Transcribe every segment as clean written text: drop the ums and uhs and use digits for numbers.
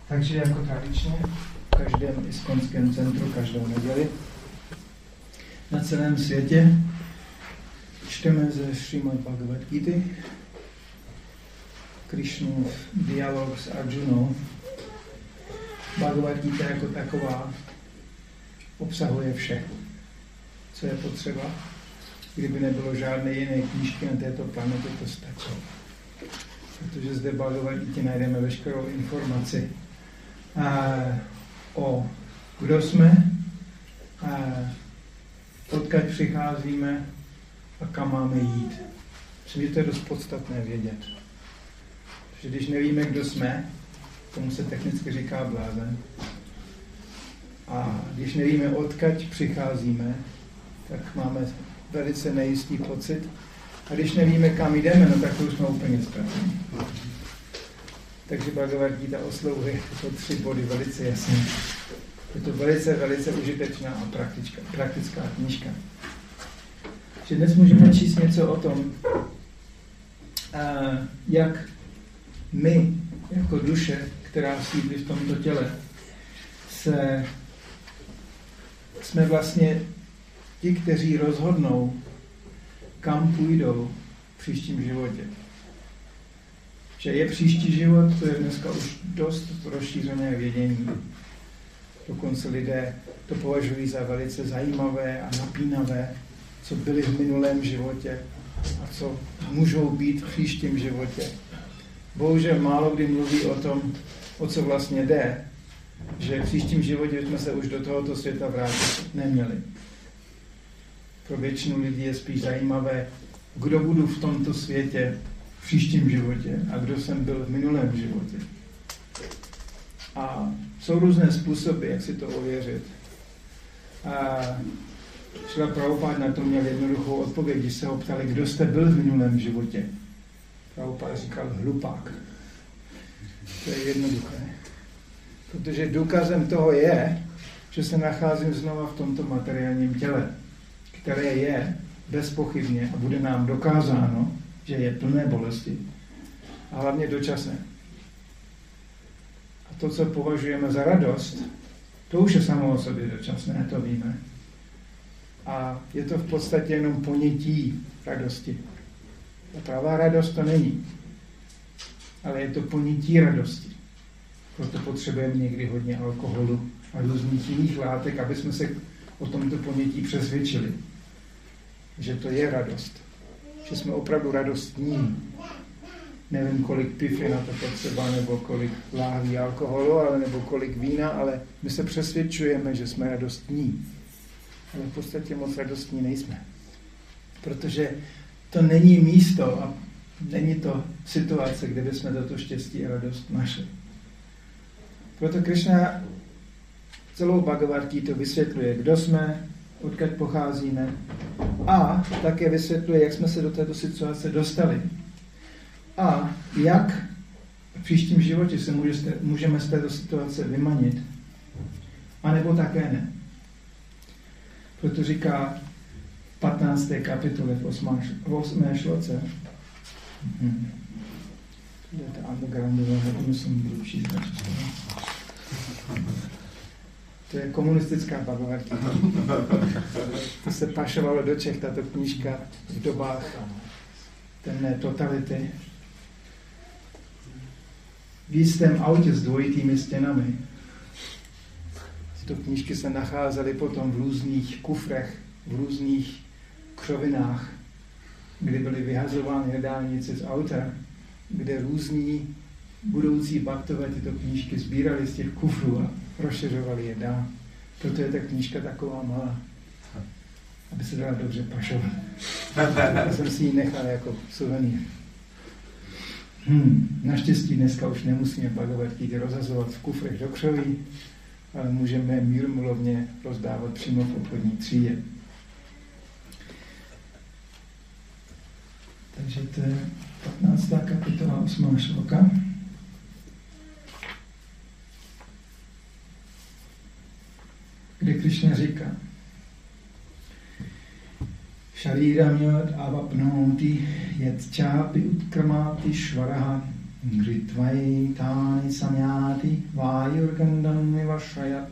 Takže jako tradičně v každém iskonském centru každou neděli na celém světě čteme ze Srimad Bhagavad Gita Krishnův dialog s Arjunou. Bhagavad Gita jako taková obsahuje vše, co je potřeba. Kdyby nebylo žádné jiné knížky na této planetě, to stačí. Protože zde v Bhagavad Gita najdeme veškerou informaci o kdo jsme, odkud přicházíme a kam máme jít. Myslím, že to je dost podstatné vědět. Protože když nevíme, kdo jsme, tomu se technicky říká blázen. A když nevíme, odkud přicházíme, tak máme velice nejistý pocit. A když nevíme, kam jdeme, no tak to už jsme úplně ztratení. Takže Bhagavad Gita oslovuje tyto 3 body velice jasně. Je to velice, velice užitečná a praktická knížka. Že dnes můžeme číst něco o tom, jak my, jako duše, která sídlí v tomto těle, jsme vlastně ti, kteří rozhodnou, kam půjdou v příštím životě. Že je příští život, to je dneska už dost rozšířené vědění. Dokonce lidé to považují za velice zajímavé a napínavé, co byli v minulém životě a co můžou být v příštím životě. Bohužel málo kdy mluví o tom, o co vlastně jde, že v příštím životě jsme se už do tohoto světa vrátit neměli. Pro většinu lidí je spíš zajímavé, kdo budu v tomto světě v příštím životě a kdo jsem byl v minulém životě. A jsou různé způsoby, jak si to ověřit. Šrila Prabhupád na to měl jednoduchou odpověď, když se ho ptali, kdo jste byl v minulém životě. Prabhupád říkal hlupák. To je jednoduché. Protože důkazem toho je, že se nacházím znova v tomto materiálním těle, které je bezpochybně a bude nám dokázáno, že je plné bolesti a hlavně dočasné. A to, co považujeme za radost, to už je samo o sobě dočasné, to víme. A je to v podstatě jenom ponětí radosti. A pravá radost to není. Ale je to ponětí radosti. Proto potřebujeme někdy hodně alkoholu a různých jiných látek, aby jsme se o tomto ponětí přesvědčili. Že to je radost. Že jsme opravdu radostní. Nevím, kolik piv je na to potřeba, nebo kolik láhví alkoholu, ale nebo kolik vína, ale my se přesvědčujeme, že jsme radostní. Ale v podstatě moc radostní nejsme. Protože to není místo a není to situace, kde bychom toto štěstí a radost našli. Proto Krishna celou Bhagavad Gita vysvětluje, kdo jsme, odkud pocházíme a také vysvětluje, jak jsme se do této situace dostali. A jak v příštím životě se můžeme z této situace vymanit, anebo také ne. Proto říká v 15. kapitole v 8. šloce, to je ta undergroundová, to musím budu číst na českou. To je komunistická Bhagavad Gita. To se pašovalo do Čech, tato knížka v dobách temné totality. V jistém autě s dvojitými stěnami. Tyto knížky se nacházely potom v různých kufrech, v různých křovinách, kdy byly vyhazovány jedálnice z auta, kde různí budoucí baktové tyto knížky sbírali z těch kufrů a rozšiřovali je dál. Proto je ta knížka taková malá, aby se dala dobře pašovat. Já jsem si ji nechal jako suvenýr. Naštěstí dneska už nemusíme Bhagavad Gita rozhazovat v kufrech do křoví, ale můžeme mírumilovně rozdávat přímo v obchodní třídě. Takže to je 15. kapitola 8. šloka. Kde Krishna říká Šaríram yad avapnoti yad čápi utkramáti švaraha Ngritvaitáni samjáti vájurgandam vyvašajat.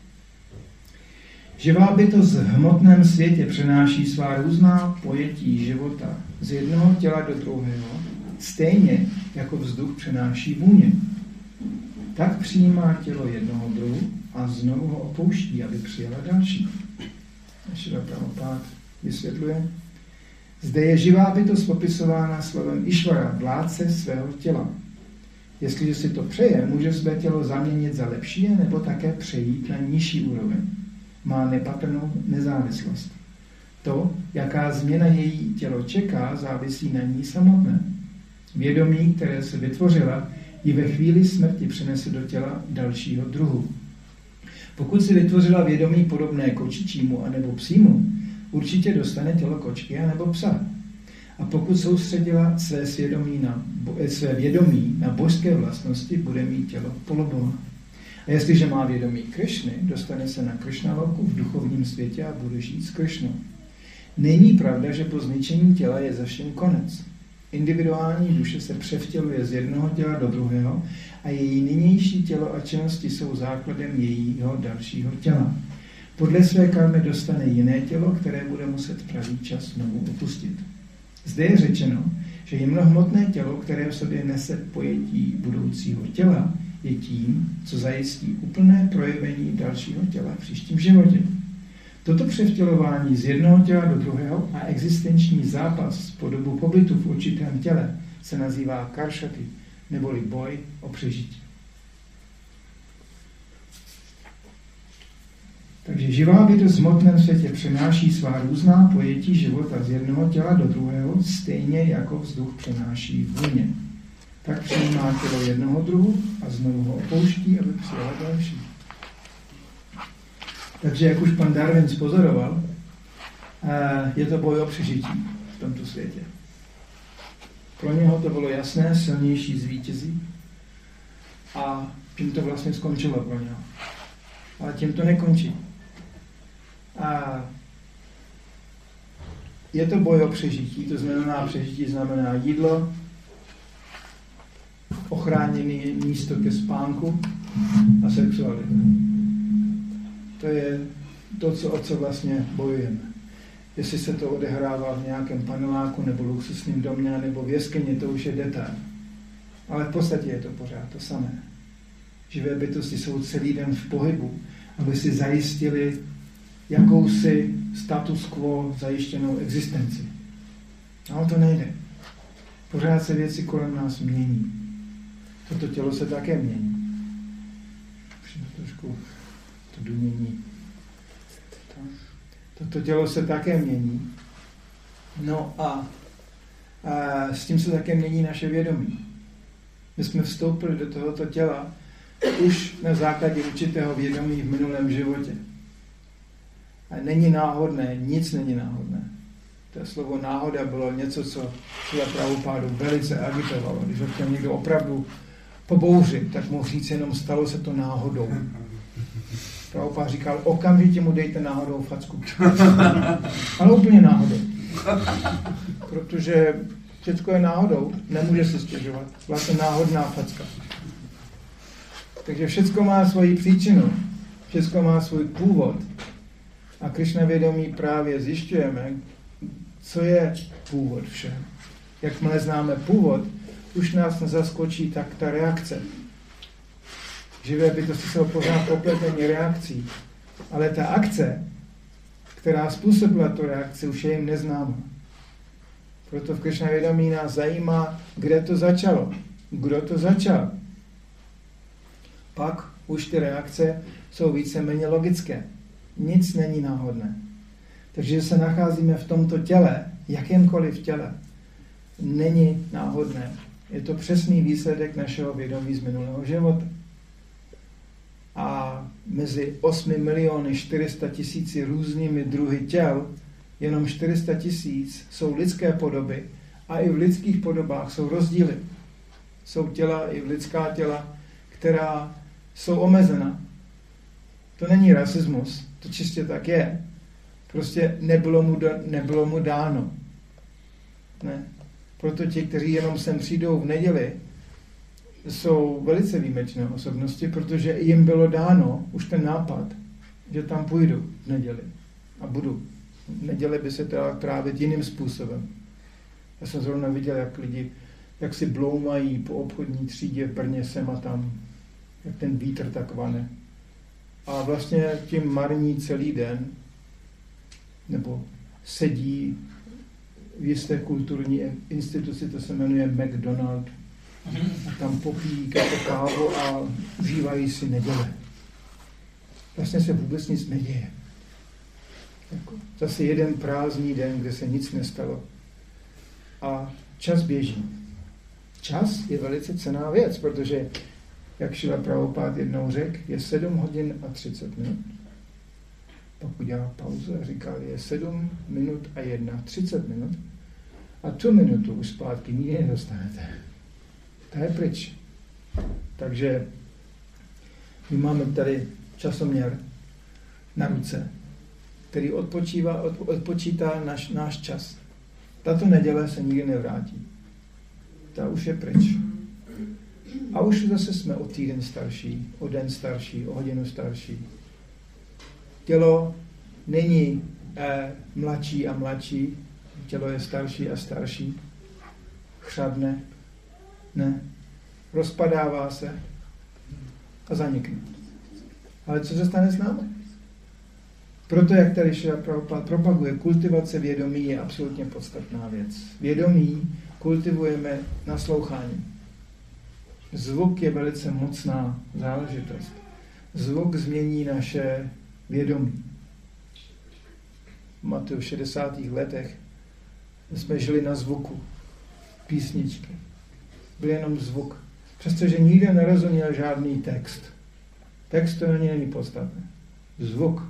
Živá bytost v hmotném světě přenáší svá různá pojetí života z jednoho těla do druhého, stejně jako vzduch přenáší vůně. Tak přijímá tělo jednoho druhu a znovu ho opouští, aby přijala další. Šrila Prabhupád vysvětluje. Zde je živá bytost popisována slovem Išvara, vládce svého těla. Jestliže si to přeje, může své tělo zaměnit za lepší, nebo také přejít na nižší úroveň. Má nepatrnou nezávislost. To, jaká změna její tělo čeká, závisí na ní samotné. Vědomí, které se vytvořila, ji ve chvíli smrti přinese do těla dalšího druhu. Pokud si vytvořila vědomí podobné kočičímu anebo psímu, určitě dostane tělo kočky anebo psa. A pokud soustředila své vědomí na božské vlastnosti, bude mít tělo polobova. A jestliže má vědomí Krišny, dostane se na Krišnaloku v duchovním světě a bude žít s Krišnou. Není pravda, že po zničení těla je za všem konec. Individuální duše se převtěluje z jednoho těla do druhého a její nynější tělo a činnosti jsou základem jejího dalšího těla. Podle své karmy dostane jiné tělo, které bude muset pravý čas znovu opustit. Zde je řečeno, že jemnohmotné tělo, které v sobě nese pojetí budoucího těla, je tím, co zajistí úplné projevení dalšího těla v příštím životě. Toto převtělování z jednoho těla do druhého a existenční zápas po dobu pobytu v určitém těle se nazývá karšaty, neboli boj o přežití. Takže živá bytost v hmotném světě přenáší svá různá pojetí života z jednoho těla do druhého, stejně jako vzduch přenáší vůně. Tak přijímá tělo jednoho druhu a znovu ho opouští, aby přijala další. Takže, jak už pan Darwin spozoroval, je to boj o přežití v tomto světě. Pro něho to bylo jasné, silnější zvítězí a tím to vlastně skončilo pro něho. Ale tím to nekončí. A je to boj o přežití, to znamená přežití znamená jídlo, ochráněné místo ke spánku a sexualita. To je to, o co vlastně bojujeme. Jestli se to odehrává v nějakém paneláku, nebo luxusním domě, nebo v jeskyni, to už je detail. Ale v podstatě je to pořád to samé. Živé bytosti jsou celý den v pohybu, aby si zajistili jakousi status quo zajištěnou existenci. Ale to nejde. Pořád se věci kolem nás mění. Toto tělo se také mění. Trošku to dumění. Toto tělo se také mění. No a s tím se také mění naše vědomí. My jsme vstoupili do tohoto těla už na základě určitého vědomí v minulém životě. A není náhodné, nic není náhodné. To slovo náhoda bylo něco, co Šrila Prabhupádu velice agitovalo. Když ho chtěl někdo opravdu pobouřit, tak mu říct jenom stalo se to náhodou. Prabhupád říkal, okamžitě mu dejte náhodou facku. Ale úplně náhodou. Protože všechno je náhodou, nemůže se stěžovat. Vlastně náhodná facka. Takže všechno má svoji příčinu, všechno má svůj původ. A Krišna vědomí právě zjišťujeme, co je původ všeho. Jakmile známe původ, už nás nezaskočí tak ta reakce. Živé bytosti jsou pořád popletení reakcí, ale ta akce, která způsobila tu reakci, už je jim neznáma. Proto v Krišna vědomí nás zajímá, kde to začalo, kdo to začal. Pak už ty reakce jsou víceméně logické. Nic není náhodné. Takže se nacházíme v tomto těle, jakémkoliv těle, není náhodné. Je to přesný výsledek našeho vědomí z minulého života. A mezi 8 400 000 různými druhy těl, jenom 400 000 jsou lidské podoby a i v lidských podobách jsou rozdíly. Jsou těla, i v lidská těla, která jsou omezena. To není rasismus, to čistě tak je. Prostě nebylo mu dáno. Ne. Proto ti, kteří jenom sem přijdou v neděli jsou velice výjimečné osobnosti, protože jim bylo dáno už ten nápad, že tam půjdu v neděli a budu. V neděli by se teda trávit jiným způsobem. Já jsem zrovna viděl, jak lidi, jak si bloumají po obchodní třídě v Brně sem a tam, jak ten vítr tak vane. A vlastně tím marní celý den, nebo sedí v jisté kulturní instituci, to se jmenuje McDonald, a tam popíjí kávu a užívají si neděle. Vlastně se vůbec nic neděje. Zase jeden prázdný den, kde se nic nestalo. A čas běží. Čas je velice cenná věc, protože, jak Šrila Prabhupád jednou řekl, je 7 hodin a 30 minut. Pak udělal pauzu a říkal, je 7 minut a 30 minut. A tu minutu už zpátky nikdy nedostanete. To je pryč. Takže my máme tady časoměr na ruce, který odpočítá náš čas. Tato neděle se nikdy nevrátí. Ta už je pryč. A už zase jsme o týden starší, o den starší, o hodinu starší. Tělo není mladší a mladší, tělo je starší a starší, chřadne, ne, rozpadává se a zanikne. Ale co se stane s námi? Proto, jak tady Šrila Prabhupád propaguje, kultivace vědomí je absolutně podstatná věc. Vědomí kultivujeme naslouchání. Zvuk je velice mocná záležitost. Zvuk změní naše vědomí. V 60. letech jsme žili na zvuku. Písničky. Byl jenom zvuk. Přestože nikdo nerozuměl žádný text. Text to ani není podstatné. Zvuk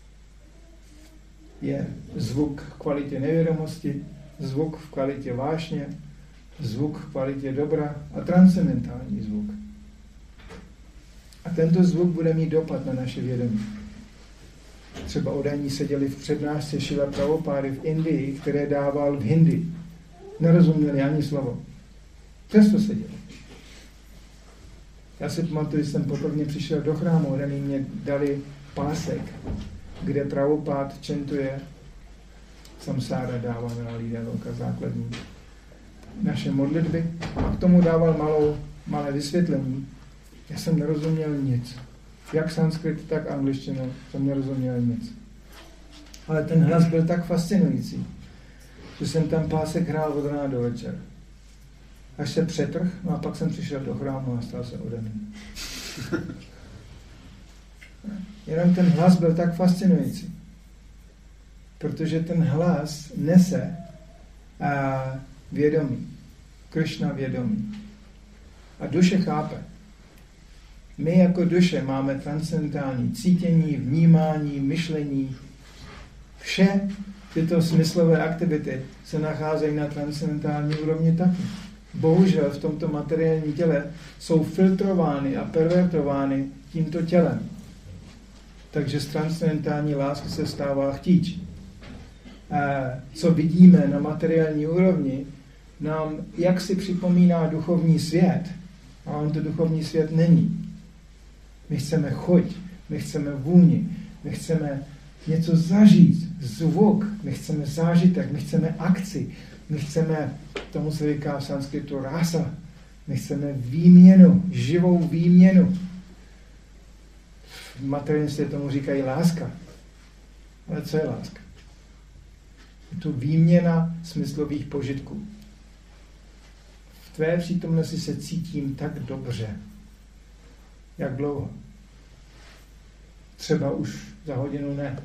je zvuk v kvalitě nevědomosti, zvuk v kvalitě vášně, zvuk v kvalitě dobra a transcendentální zvuk. A tento zvuk bude mít dopad na naše vědomí. Třeba odaní seděli v přednášce Šrila Prabhupády v Indii, které dával v hindi. Nerozuměli ani slovo. Přesto seděli. Já si pamatuju, že jsem poprvé přišel do chrámu, odaní mě dali pásek, kde Prabhupád čentuje samsára dává Ralída, velká základní naše modlitby. A k tomu dával malé vysvětlení. Já jsem nerozuměl nic. Jak sanskrit, tak angličtinu jsem nerozuměl nic. Ale ten hlas byl tak fascinující, že jsem tam pásek hrál od rána do večera. Až se přetrhl, no a pak jsem přišel do chrámu a stal se ode mě. Jenom ten hlas byl tak fascinující. Protože ten hlas nese vědomí. Krishna vědomí. A duše chápe. My jako duše máme transcendentální cítění, vnímání, myšlení. Vše tyto smyslové aktivity se nacházejí na transcendentální úrovni taky. Bohužel v tomto materiálním těle jsou filtrovány a pervertovány tímto tělem. Takže z transcendentální lásky se stává chtíč. Co vidíme na materiální úrovni, nám jaksi připomíná duchovní svět, a on to duchovní svět není. My chceme chuť, my chceme vůni, my chceme něco zažít, zvuk, my chceme zážitek, my chceme akci, my chceme, tomu se říká v sanskritu rasa, my chceme výměnu, živou výměnu. V materiálním světě tomu říkají láska. Ale co je láska? Je to výměna smyslových požitků. V tvé přítomnosti se cítím tak dobře. Jak dlouho? Třeba už za hodinu ne.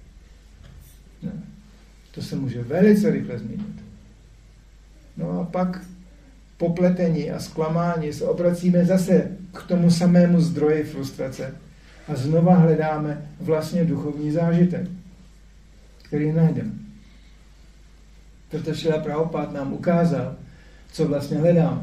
To se může velice rychle změnit. No a pak popletení a zklamání se obracíme zase k tomu samému zdroji frustrace a znova hledáme vlastně duchovní zážitek, který najdeme. Proto Šrila Prabhupád nám ukázal, co vlastně hledáme.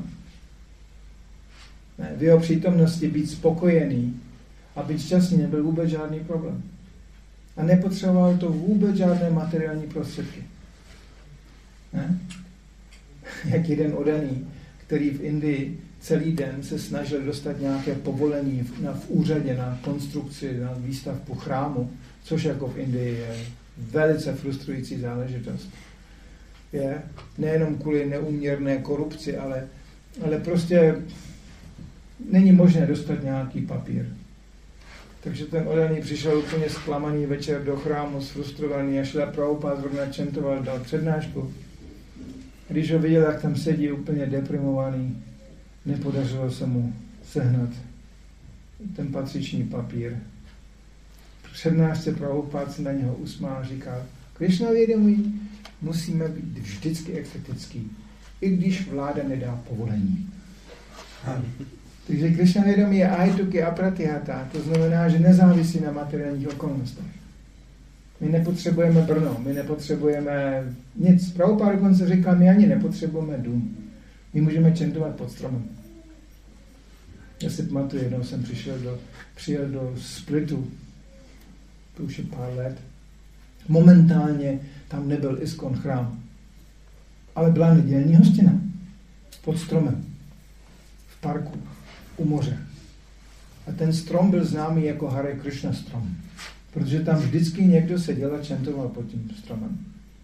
V jeho přítomnosti být spokojený a být šťastný nebyl vůbec žádný problém. A nepotřeboval to vůbec žádné materiální prostředky. Ne? Jak jeden odaný, který v Indii celý den se snažil dostat nějaké povolení v úřadě na konstrukci, na výstavbu chrámu, což jako v Indii je velice frustrující záležitost. Je nejenom kvůli neúměrné korupci, ale prostě není možné dostat nějaký papír. Takže ten oddaný přišel úplně zklamaný večer do chrámu, sfrustrovaný a Šrila Prabhupáda zrovna čentoval, dal přednášku. Když ho viděl, jak tam sedí úplně deprimovaný, nepodařilo se mu sehnat ten patřičný papír. Přednášce Prabhupáda se na něho usmál a říkal, Krišna vědomí musíme být vždycky extatický, i když vláda nedá povolení. Takže Krišna vědomí je ahituki apratihata, to znamená, že nezávisí na materiálních okolnostech. My nepotřebujeme Brno, my nepotřebujeme nic. Prabhupáda dokonce říkal, my ani nepotřebujeme dům. My můžeme čentovat pod stromem. Já si pamatuju, jednou jsem přijel do Splitu, to už je pár let. Momentálně tam nebyl ISKCON chrám, ale byla nedělní hostina pod stromem, v parku, u moře. A ten strom byl známý jako Hare Krishna strom, protože tam vždycky někdo seděl a čentoval pod tím stromem.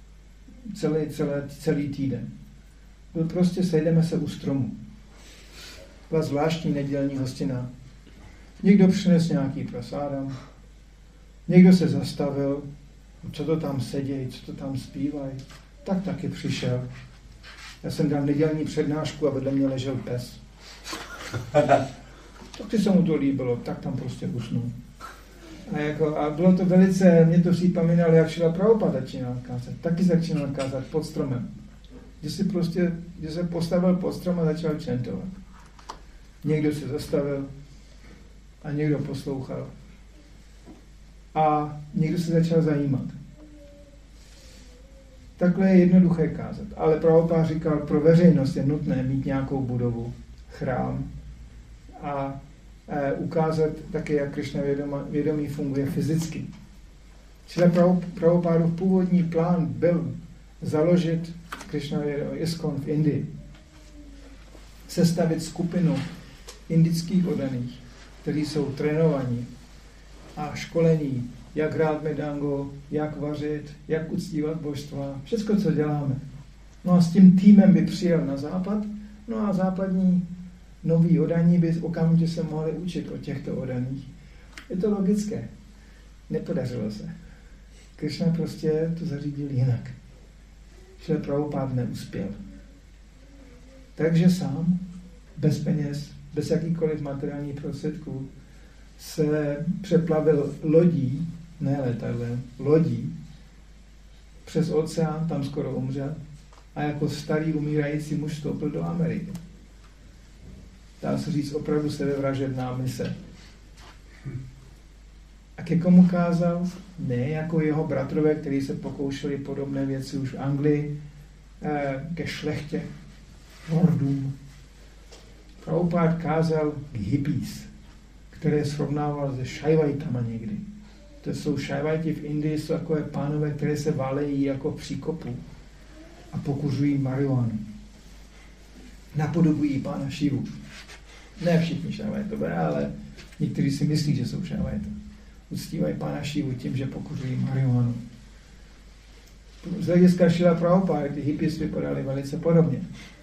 Celý týden. Byl prostě, sejdeme se u stromu. Byla zvláštní nedělní hostina. Někdo přinesl nějaký prasádam, někdo se zastavil, co to tam sedějí, co to tam zpívají. Tak taky přišel. Já jsem dal nedělní přednášku a vedle mě ležel pes. Tak se mu to líbilo, tak tam prostě usnul. A bylo to velice, mě to připomínalo, jak Šrila Prabhupáda začínal kázat. Taky začínal kázat pod stromem. Že se postavil pod strom a začal čentovat. Někdo se zastavil a někdo poslouchal. A někdo se začal zajímat. Takhle je jednoduché kázat. Ale Prabhupáda říkal, pro veřejnost je nutné mít nějakou budovu, chrám a ukázat také, jak Krišna vědomí funguje fyzicky. Čili Prabhupádův původní plán byl založit Krišna vědomí ISKCON v Indii. Sestavit skupinu indických oddaných, kteří jsou trénovaní a školení, jak hrát medango, jak vařit, jak uctívat božstva, všechno, co děláme. No a s tím týmem by přijel na západ, no a západní noví oddaní by okamžitě se mohli učit o těchto oddaných. Je to logické. Nepodařilo se. Krišna prostě to zařídil jinak. Šrila Prabhupáda neuspěl. Takže sám, bez peněz, bez jakýkoliv materiálních prostředků, se přeplavil lodí, ne letadlem, lodí, přes oceán, tam skoro umřel, a jako starý umírající muž vstoupil do Ameriky. Dá se říct opravdu sebevražedná mise. A ke komu kázal? Ne jako jeho bratrové, kteří se pokoušeli podobné věci už v Anglii, ke šlechtě, lordům. Prabhupáda kázal k hippies, které srovnával se šajvajtama někdy. To jsou šajvajti v Indii, jsou takové pánové, které se válejí jako v příkopu a pokuřují marihuanu. Napodobují pána Šivu. Ne všichni šajvajtové, ale někteří si myslí, že jsou šajvajtové. Uctívají pána Šivu tím, že pokuřují marihuanu. Z hlediska Šrila Prabhupády ty hippies vypadaly velice podobně.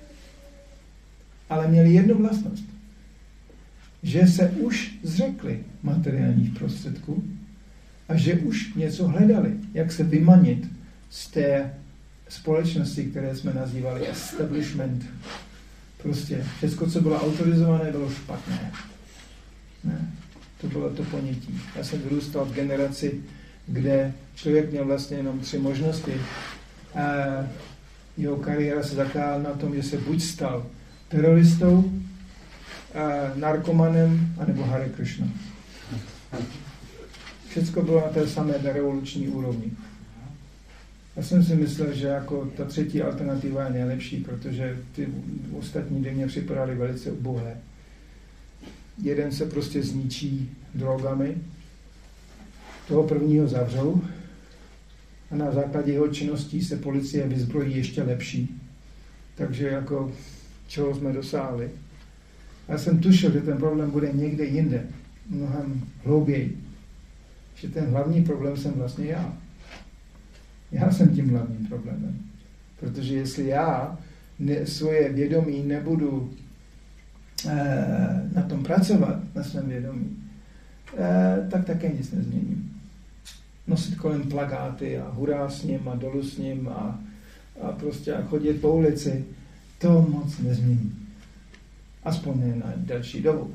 Ale měli jednu vlastnost. Že se už zřekli materiálních prostředků a že už něco hledali, jak se vymanit z té společnosti, které jsme nazývali establishment. Prostě všechno, co bylo autorizované, bylo špatné. Ne? To bylo to ponětí. Já jsem vyrůstal v generaci, kde člověk měl vlastně jenom 3 možnosti. A jeho kariéra se zakládala na tom, že se buď stal teroristou, narkomanem, anebo Hare Krishna. Všecko bylo na té samé revoluční úrovni. Já jsem si myslel, že jako ta třetí alternativa je nejlepší, protože ty ostatní dny mě připadaly velice ubohé. Jeden se prostě zničí drogami, toho prvního zavřou a na základě jeho činností se policie vyzbrojí ještě lepší. Takže jako čeho jsme dosáhli. Já jsem tušil, že ten problém bude někde jinde, mnohem hlouběji. Že ten hlavní problém jsem vlastně já. Já jsem tím hlavním problémem. Protože jestli já svoje vědomí nebudu na tom pracovat, na svém vědomí, tak také nic nezměním. Nosit kolem plakáty a hurá s ním a dolů s ním a prostě chodit po ulici, to moc nezmění. Aspoň ne na delší dobu.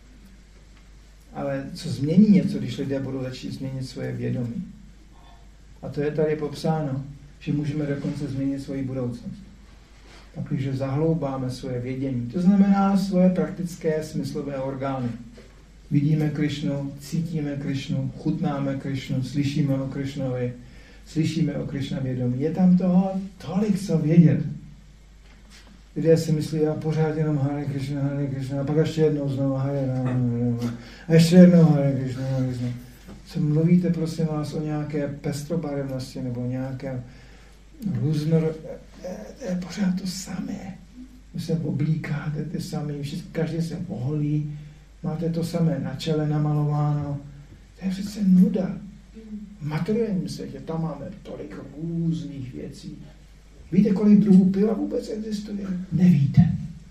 Ale co změní něco, když lidé budou začít změnit svoje vědomí? A to je tady popsáno, že můžeme dokonce změnit svoji budoucnost. Takže zahloubáme svoje vědění. To znamená svoje praktické smyslové orgány. Vidíme Krišnu, cítíme Krišnu, chutnáme Krišnu, slyšíme o Krišnovi, slyšíme o Krišna vědomí. Je tam toho tolik co vědět. Lidé si myslí, já pořád jenom Hare Krishna, a pak ještě jednou znovu Hare Rama, a ještě jednou Hare Krishna. Co mluvíte, prosím vás, o nějaké pestrobarevnosti nebo nějaké pořád to samé. Vy se oblíkáte ty samé, každý se oholí, máte to samé na čele namalováno. To je přece nuda. V materiálním světě tam máme tolik různých věcí. Víte, kolik druhů piva vůbec existuje? Nevíte.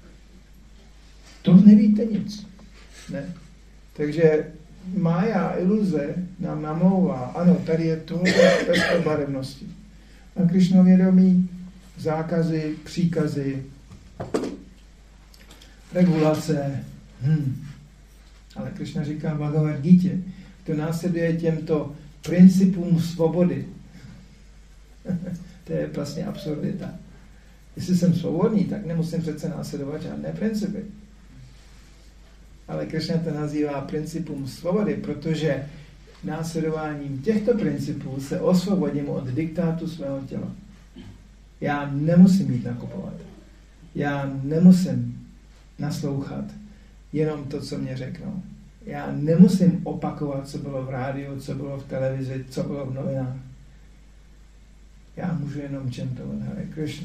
To nevíte nic. Ne. Takže mája, iluze nám namlouvá, ano, tady je tohle pestrobarevnosti. A Krišna vědomí, zákazy, příkazy, regulace. Ale Krišna říká v Bhagavad Gita, to následuje těmto principům svobody. To je vlastně absurdita. Jestli jsem svobodný, tak nemusím přece následovat žádné principy. Ale Krišna to nazývá principům svobody, protože následováním těchto principů se osvobodím od diktátu svého těla. Já nemusím jít nakupovat. Já nemusím naslouchat jenom to, co mě řeknou. Já nemusím opakovat, co bylo v rádiu, co bylo v televizi, co bylo v novinách. Já můžu jenom čentovat Hare Krishna.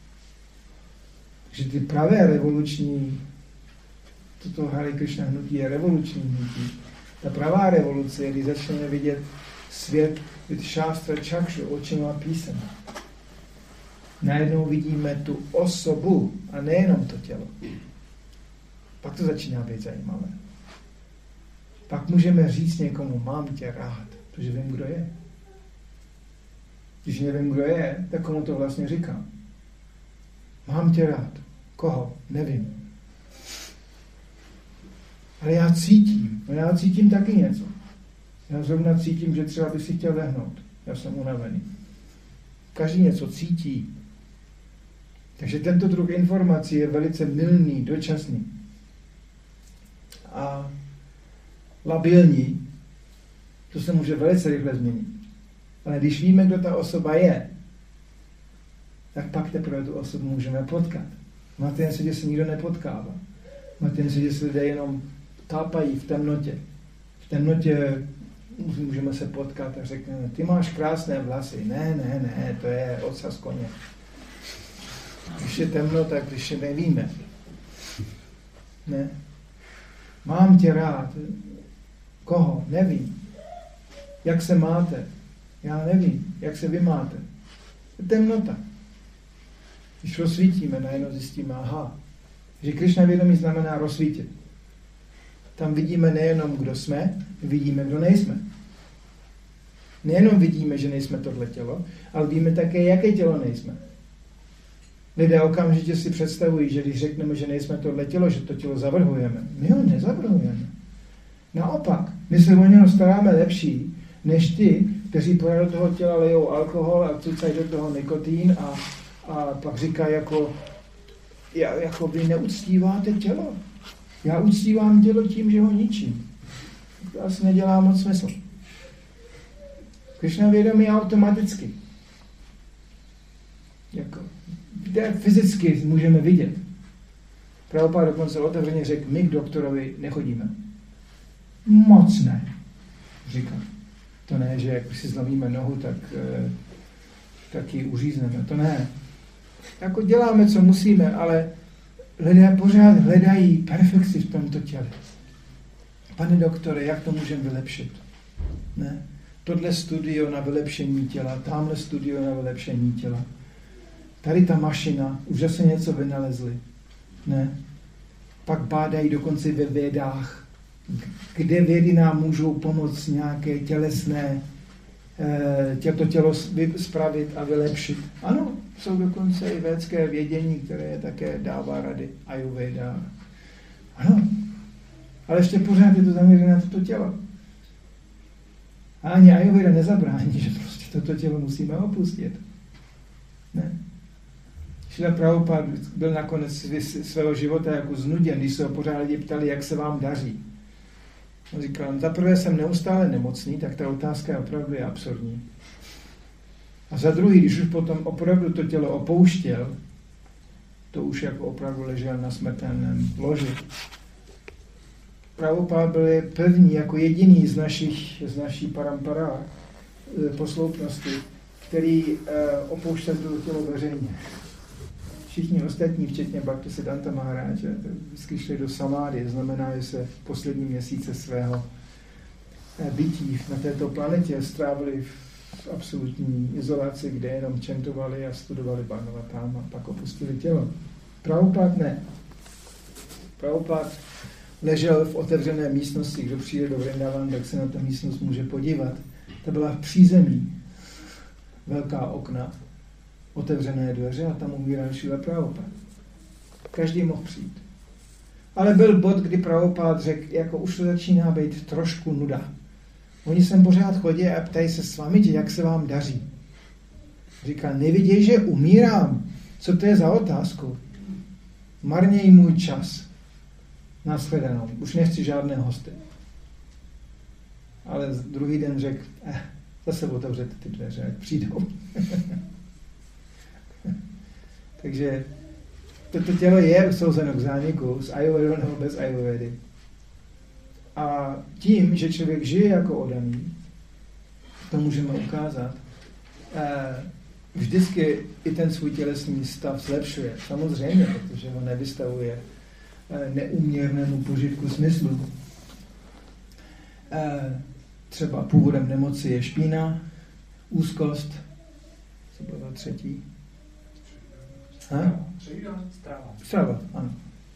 Takže ty pravé revoluční, toto Hare Krishna hnutí je revoluční hnutí. Ta pravá revoluce je, když začneme vidět svět vid šástra čakšu, očima písem. Najednou vidíme tu osobu a nejenom to tělo. Pak to začíná být zajímavé. Pak můžeme říct někomu, mám tě rád, protože vím, kdo je. Když nevím, kdo je, tak komu to vlastně říkám. Mám tě rád. Koho? Nevím. Ale já cítím. No já cítím taky něco. Já zrovna cítím, že třeba by si chtěl lehnout. Já jsem unavený. Každý něco cítí. Takže tento druh informací je velice mylný, dočasný. A labilní, to se může velice rychle změnit. Ale když víme, kdo ta osoba je, tak pak teprve tu osobu můžeme potkat. V materiálním světě se nikdo nepotkává. V materiálním světě se lidé jenom tápají v temnotě. V temnotě můžeme se potkat a řekneme, ty máš krásné vlasy. Ne, to je ocas koně. Když je temno, tak když je nevíme. Ne. Mám tě rád. Koho? Nevím. Jak se máte? Já nevím. Jak se vy máte? To je temnota. Když rozsvítíme, najednou zjistíme, aha, že Krišna vědomí znamená rozsvítit. Tam vidíme nejenom, kdo jsme, vidíme, kdo nejsme. Nejenom vidíme, že nejsme tohle tělo, ale víme také, jaké tělo nejsme. Lidé okamžitě si představují, že když řekneme, že nejsme tohle tělo, že to tělo zavrhujeme. My ho nezavrhujeme. Naopak, my se o něho staráme lepší, než ty, kteří do toho těla lejou alkohol a cucají do toho nikotín a pak říkají jako vy neuctíváte tělo. Já uctívám tělo tím, že ho ničím. To asi nedělá moc smysl. Krišna vědomí automaticky. Kde fyzicky můžeme vidět. Prabhupáda dokonce otevřeně řekl, my k doktorovi nechodíme. Moc ne, říká. To ne, že jak si zlomíme nohu, tak ji uřízneme. To ne. Jako děláme, co musíme, ale lidé pořád hledají perfekci v tomto těle. Pane doktore, jak to můžeme vylepšit? Ne? Tohle studio na vylepšení těla, tamhle studio na vylepšení těla. Tady ta mašina, už zase něco vynalezli. Ne? Pak bádají dokonce ve vědách, kde vědy nám můžou pomoct nějaké tělesné, to tělo spravit a vylepšit. Ano, jsou dokonce i védské vědění, které také dává rady, Ayurveda. Ano, ale ještě pořád je to zaměřené na toto tělo. A ani Ayurveda nezabrání, že prostě toto tělo musíme opustit. Ne? Šrila Prabhupád byl nakonec svého života jako znuděn, když se ho pořád lidi ptali, jak se vám daří. On říkal, zaprvé jsem neustále nemocný, tak ta otázka je opravdu absurdní. A za druhý, když už potom opravdu to tělo opouštěl, to už jako opravdu ležel na smrtelném loži. Prabhupád byl první, jako jediný z naší parampara posloupnosti, který opouštěl to tělo veřejně. Všichni ostatní, včetně Bhaktisiddhanta Maharáče, vždycky šli do samády, znamená, že se poslední měsíce svého bytí na této planetě strávili v absolutní izolaci, kde jenom čentovali a studovali Bhagavatam a pak opustili tělo. Prabhupád ne. Prabhupád ležel v otevřené místnosti, kdo přijde do Vrindavan, tak se na tu místnost může podívat. To byla v přízemí, velká okna, otevřené dveře a tam umíral Šrila Prabhupád. Každý mohl přijít. Ale byl bod, kdy Prabhupád řekl, jako už to začíná být trošku nuda. Oni sem pořád chodí a ptají se s vámi, jak se vám daří. Říká, neviděj, že umírám. Co to je za otázku? Marněj můj čas. Nashledanou. Už nechci žádné hosty. Ale druhý den řekl, zase otevřete ty dveře, ať přijdou. Takže toto tělo je usouzeno k zániku s Ayurvedou nebo bez Ayurvedy. A tím, že člověk žije jako oddaný, to můžeme ukázat, vždycky i ten svůj tělesný stav zlepšuje. Samozřejmě, protože ho nevystavuje neúměrnému požitku smyslu. Třeba původem nemoci je špína, úzkost, co bylo třetí? Strava, ano.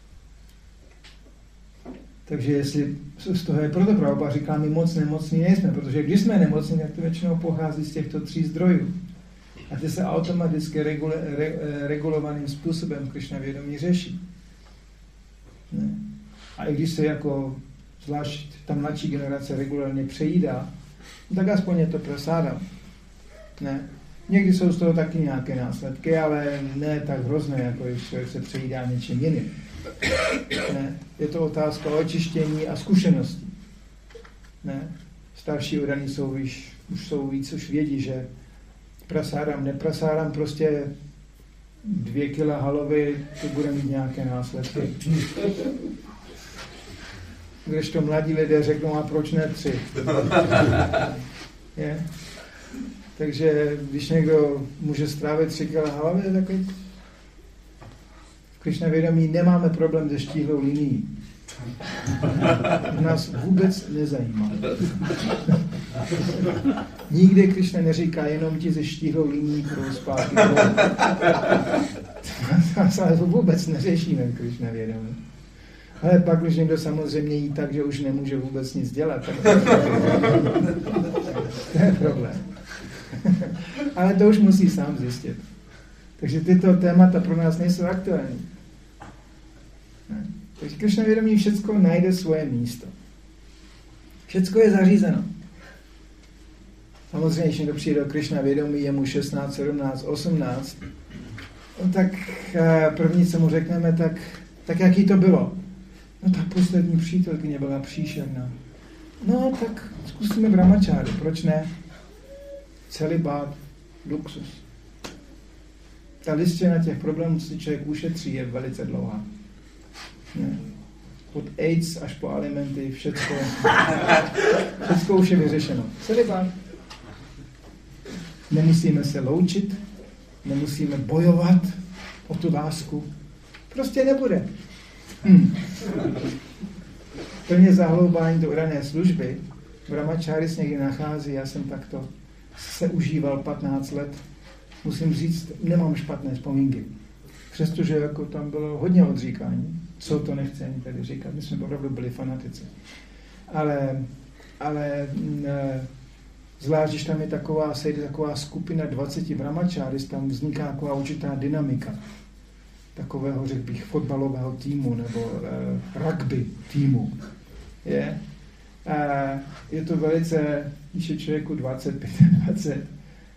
Takže jestli z toho je proto Prabhupada říká, my moc nemocní nejsme, protože když jsme nemocní, tak to většinou pochází z těchto 3 zdrojů. A ty se automaticky regulovaným způsobem Krishna vědomí řeší. Ne? A i když se jako zvlášť ta mladší generace regulárně přejídá, tak aspoň je to prasáda. Ne? Někdy jsou z toho taky nějaké následky, ale ne tak hrozné, jako když člověk se přejídá něčím jiným. Ne? Je to otázka očištění a zkušeností. Ne? Starší oddaní už jsou víc, už vědí, že neprasádám prostě 2 kila halovy, to bude mít nějaké následky. Když to mladí lidé řeknou, a proč ne 3? Je? Takže když někdo může strávit 3 kila halovy, je takový... V Krishna vědomí nemáme problém se štíhlou linií. Nás vůbec nezajímá. Nikdy Krishna neříká, jenom ti ze štíhlou linií budou zpátky. To vůbec neřešíme v Krishna vědomí. Ale pak, když někdo samozřejmě jí tak, že už nemůže vůbec nic dělat, tak to je problém. Ale to už musí sám zjistit. Takže tyto témata pro nás nejsou aktuální. Takže Krishna vědomí všecko najde svoje místo. Všecko je zařízeno. Samozřejmě, když někdo přijde do Krishna vědomí, je mu 16, 17, 18, no tak první, co mu řekneme, tak jaký to bylo? No ta poslední přítelkyně byla příšerná. No tak zkusíme brahmačáry, proč ne? Celibát, luxus. Ta listina těch problémů, co si člověk ušetří, je velice dlouhá. Ne. Od AIDS až po alimenty, všecko už je vyřešeno. Celibát. Nemusíme se loučit, nemusíme bojovat o tu lásku, Prostě nebude. Plně zahloubání do rané služby. Brahmačáris někdy nachází, já jsem takto se užíval 15 let. Musím říct, nemám špatné vzpomínky. Přestože jako tam bylo hodně odříkání, co to nechci ani tady říkat, my jsme opravdu byli fanatici. Ale zvlášť, když tam je taková skupina 20 brahmačáris, tam vzniká taková určitá dynamika takového, řekl bych, fotbalového týmu nebo rugby týmu. Je to velice, když je člověku 20, 25,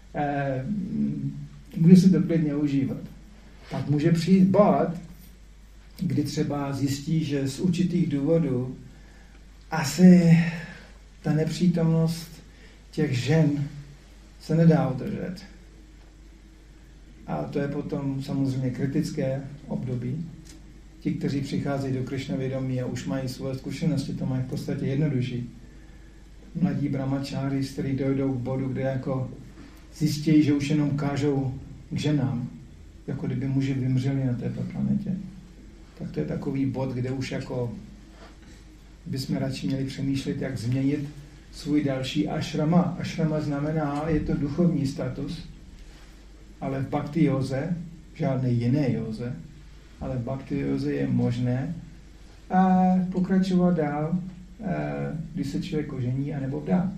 může si to klidně užívat. Pak může přijít bod, kdy třeba zjistí, že z určitých důvodů asi ta nepřítomnost těch žen se nedá udržet. A to je potom samozřejmě kritické období. Ti, kteří přicházejí do Krišna vědomí a už mají svoje zkušenosti, to mají v podstatě jednodušší. Mladí brahmačári, kteří dojdou k bodu, kde jako zjistí, že už jenom kážou k ženám, jako kdyby muži vymřeli na této planetě. Tak to je takový bod, kde už jako bychom radši měli přemýšlet, jak změnit svůj další ashrama. Ashrama znamená, je to duchovní status, ale v bhakti józe, žádné jiné józe, ale v bhakti józe je možné a pokračovat dál, když se člověk ožení, anebo vdá.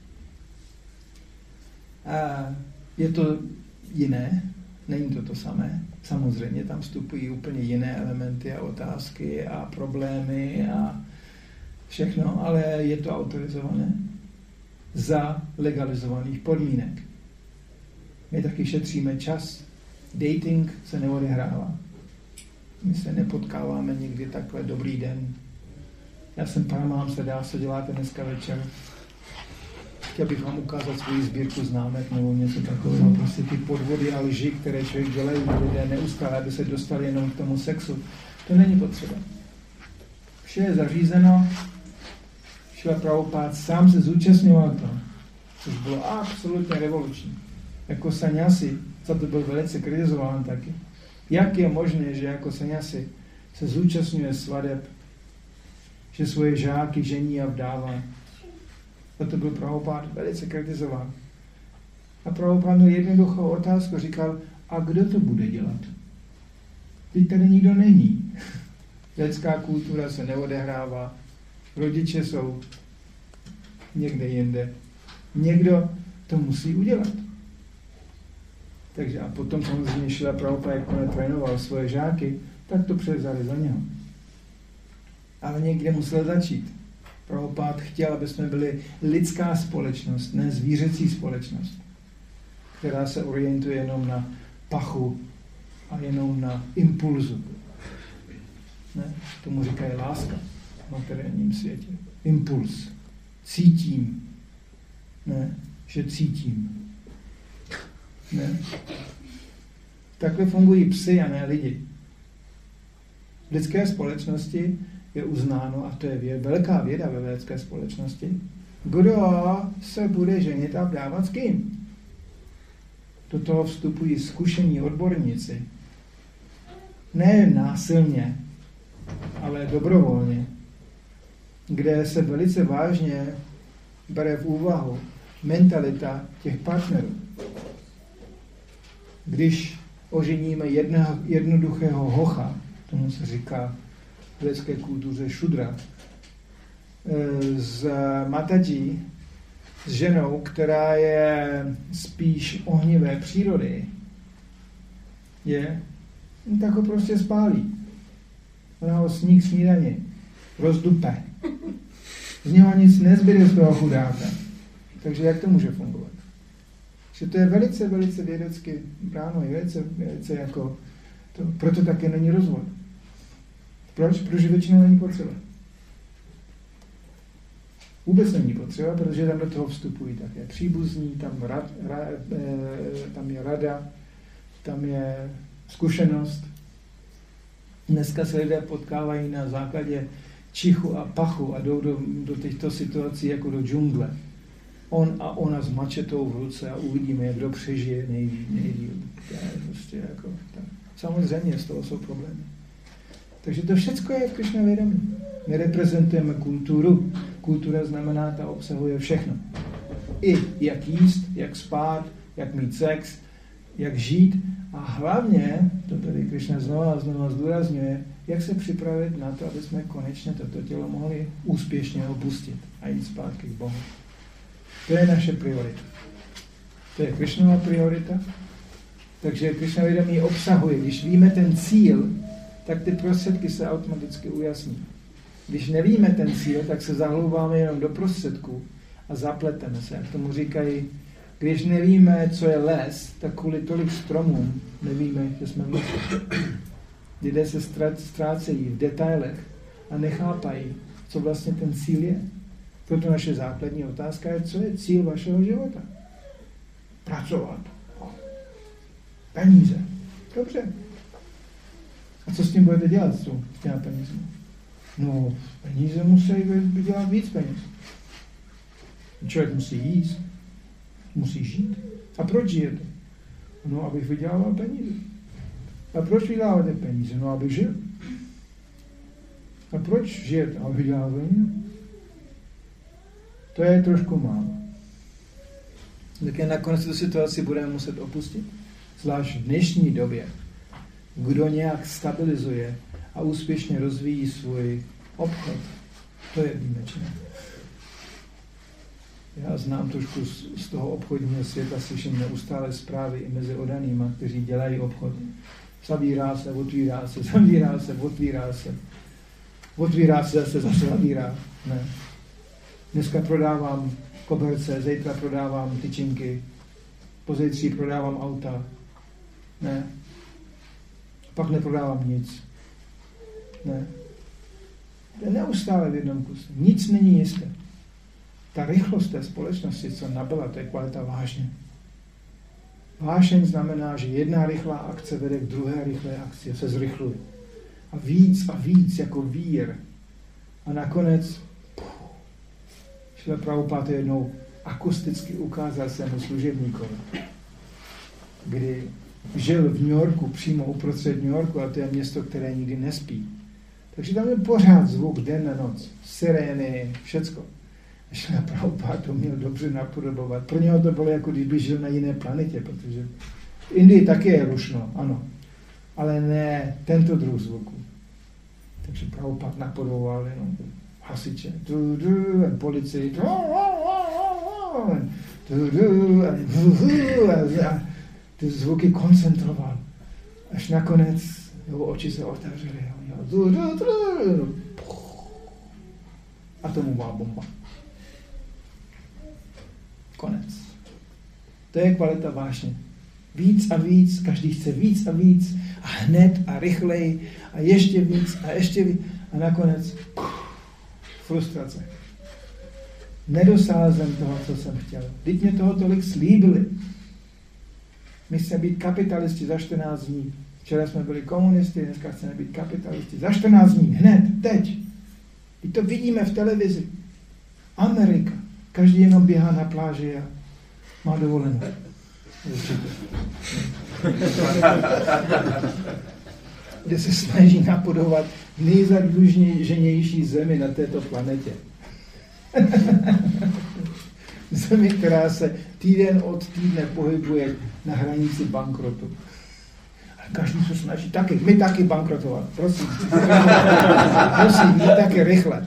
Je to jiné, není to samé. Samozřejmě tam vstupují úplně jiné elementy a otázky a problémy a všechno, ale je to autorizované za legalizovaných podmínek. My taky šetříme čas. Dating se neodehrává. My se nepotkáváme někdy takhle dobrý den. Já jsem Paramahamsa, dá se děláte dneska večer. Chtěl bych vám ukázat svoji sbírku známek nebo něco takového. Prostě ty podvody a lži, které člověk dělají lidé neustále, aby se dostali jenom k tomu sexu. To není potřeba. Vše je zařízeno. Šrila Prabhupád sám se zúčastňoval toho, což bylo absolutně revoluční. Jako saňasi, za to byl velice kritizován taky. Jak je možné, že jako saňasi se zúčastňuje svadeb, že svoje žáky žení a vdává? Za to byl Prabhupád velice kritizován. A Prabhupád měl jednoduchou otázku, říkal, a kdo to bude dělat? Teď tady nikdo není. Lidská kultura se neodehrává, rodiče jsou někde jinde. Někdo to musí udělat. Takže a potom samozřejmě Šrila Prabhupád, jak trénoval svoje žáky, tak to převzali za něho. Ale někde musel začít. Prabhupád chtěl, aby jsme byli lidská společnost, ne zvířecí společnost, která se orientuje jenom na pachu a jenom na impulzu. Ne? Tomu říkají láska v materiálním světě. Impuls. Cítím. Ne? Že cítím. Ne? Takhle fungují psy a ne lidi. V lidské společnosti je uznáno, a to je velká věda ve lidské společnosti, kdo se bude ženit a vdávat s kým. Do toho vstupují zkušení odborníci. Ne násilně, ale dobrovolně, kde se velice vážně bere v úvahu mentalita těch partnerů. Když oženíme jednoduchého hocha, tomu se říká v lidské kultuře šudra, s Mataji, s ženou, která je spíš ohnivé přírody, tak ho prostě spálí. Ona ho sníh snídaně rozdupe. Z něho nic nezbyde z toho chudáka. Takže jak to může fungovat? Že to je velice, velice vědecky bráno, je velice jako to, proto také není rozvod. Proč? Protože většinou není potřeba. Vůbec není potřeba, protože tam do toho vstupují také příbuzní, tam je rada, tam je zkušenost. Dneska se lidé potkávají na základě čichu a pachu a jdou do těchto situací jako do džungle. On a ona s mačetou v ruce a uvidíme, kdo přežije nejdýl. Prostě jako, tak. Samozřejmě z toho jsou problémy. Takže to všechno je v Krišna vědomí. My reprezentujeme kulturu. Kultura znamená, ta obsahuje všechno. I jak jíst, jak spát, jak mít sex, jak žít a hlavně, to tady Krišna znova zdůrazňuje, jak se připravit na to, aby jsme konečně toto tělo mohli úspěšně opustit a jít zpátky k Bohu. To je naše priorita. To je Krišnova priorita. Takže Krišna vědomí obsahuje. Když víme ten cíl, tak ty prostředky se automaticky ujasní. Když nevíme ten cíl, tak se zahlouváme jenom do prostředků a zapleteme se. Jak tomu říkají, když nevíme, co je les, tak kvůli tolik stromům nevíme, že jsme v lese. Lidé se ztrácejí v detailech a nechápají, co vlastně ten cíl je. Proto naše základní otázka je, co je cíl vašeho života. Pracovat. Peníze. Dobře. A co s tím budete dělat s těmi penězi? No, peníze musí vydělat víc peněz. Člověk musí jíst. Musí žít. A proč žijete? No, abych vydělával peníze. A proč vyděláváte peníze? No, abych žil. A proč žijete? Abych vydělával peníze? To je trošku málo. Také nakonec tu situaci budeme muset opustit. Zvlášť v dnešní době, kdo nějak stabilizuje a úspěšně rozvíjí svůj obchod, to je výjimečné. Já znám trošku z toho obchodního světa, slyším neustále zprávy i mezi oddanýma, kteří dělají obchod. Zavírá se, otvírá se, zavírá se, otvírá se. Otvírá se, zase zavírá. Ne. Dneska prodávám koberce, zítra prodávám tyčinky, pozítří prodávám auta. Ne. Pak neprodávám nic. Ne. To je neustále v jednom kuse. Nic není jisté. Ta rychlost té společnosti, co nabyla, to je kvalita vášně. Vášeň znamená, že jedna rychlá akce vede k druhé rychlé akci, se zrychluje. A víc jako vír. A nakonec Šrila Prabhupád jednou akusticky ukázal svému služebníkovi, kdy žil v New Yorku, přímo uprostřed New Yorku, a to je město, které nikdy nespí. Takže tam je pořád zvuk den a noc, sirény, všecko. A Šrila Prabhupád to měl dobře napodobovat. Pro něho to bylo, jako kdyby žil na jiné planetě, protože v Indii taky je rušno, ano, ale ne tento druh zvuku. Takže Prabhupád napodoboval jenom hasiče, policii, a ty zvuky koncentroval. Až nakonec jeho oči se otevřely. A tomu má bomba. Konec. To je kvalita vášně. Víc a víc, každý chce víc a víc a hned a rychleji a ještě víc a ještě víc a nakonec frustrace. Nedosáhl jsem toho, co jsem chtěl. Vždyť mě toho tolik slíbili. My chceme být kapitalisti za 14 dní. Včera jsme byli komunisti, dneska chceme být kapitalisti. Za 14 dní, hned, teď. Teď to vidíme v televizi. Amerika. Každý jenom běhá na pláži a má dovolenou. Kde se snaží napodobovat nejzadluženější zemi na této planetě. Zemi, která se týden od týdne pohybuje na hranici bankrotu. Ale každý se snaží taky, my taky bankrotovat, prosím. Prosím, my taky rychle.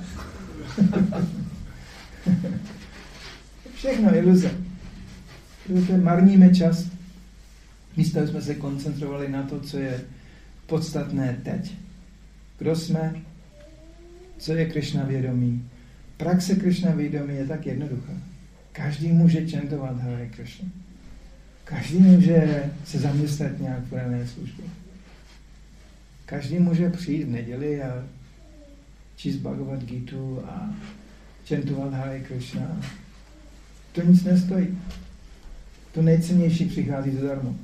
Všechno iluze. Protože marníme čas. Místo jsme se koncentrovali na to, co je podstatné teď. Kdo jsme? Co je Krišna vědomí? Praxe Krišna vědomí je tak jednoduchá. Každý může čantovat Hare Krishna. Každý může se zaměstnat nějak v rané službě. Každý může přijít v neděli a číst Bhagavad Gitu a čantovat Hare Krishna. To nic nestojí. To nejcennější přichází zadarmo.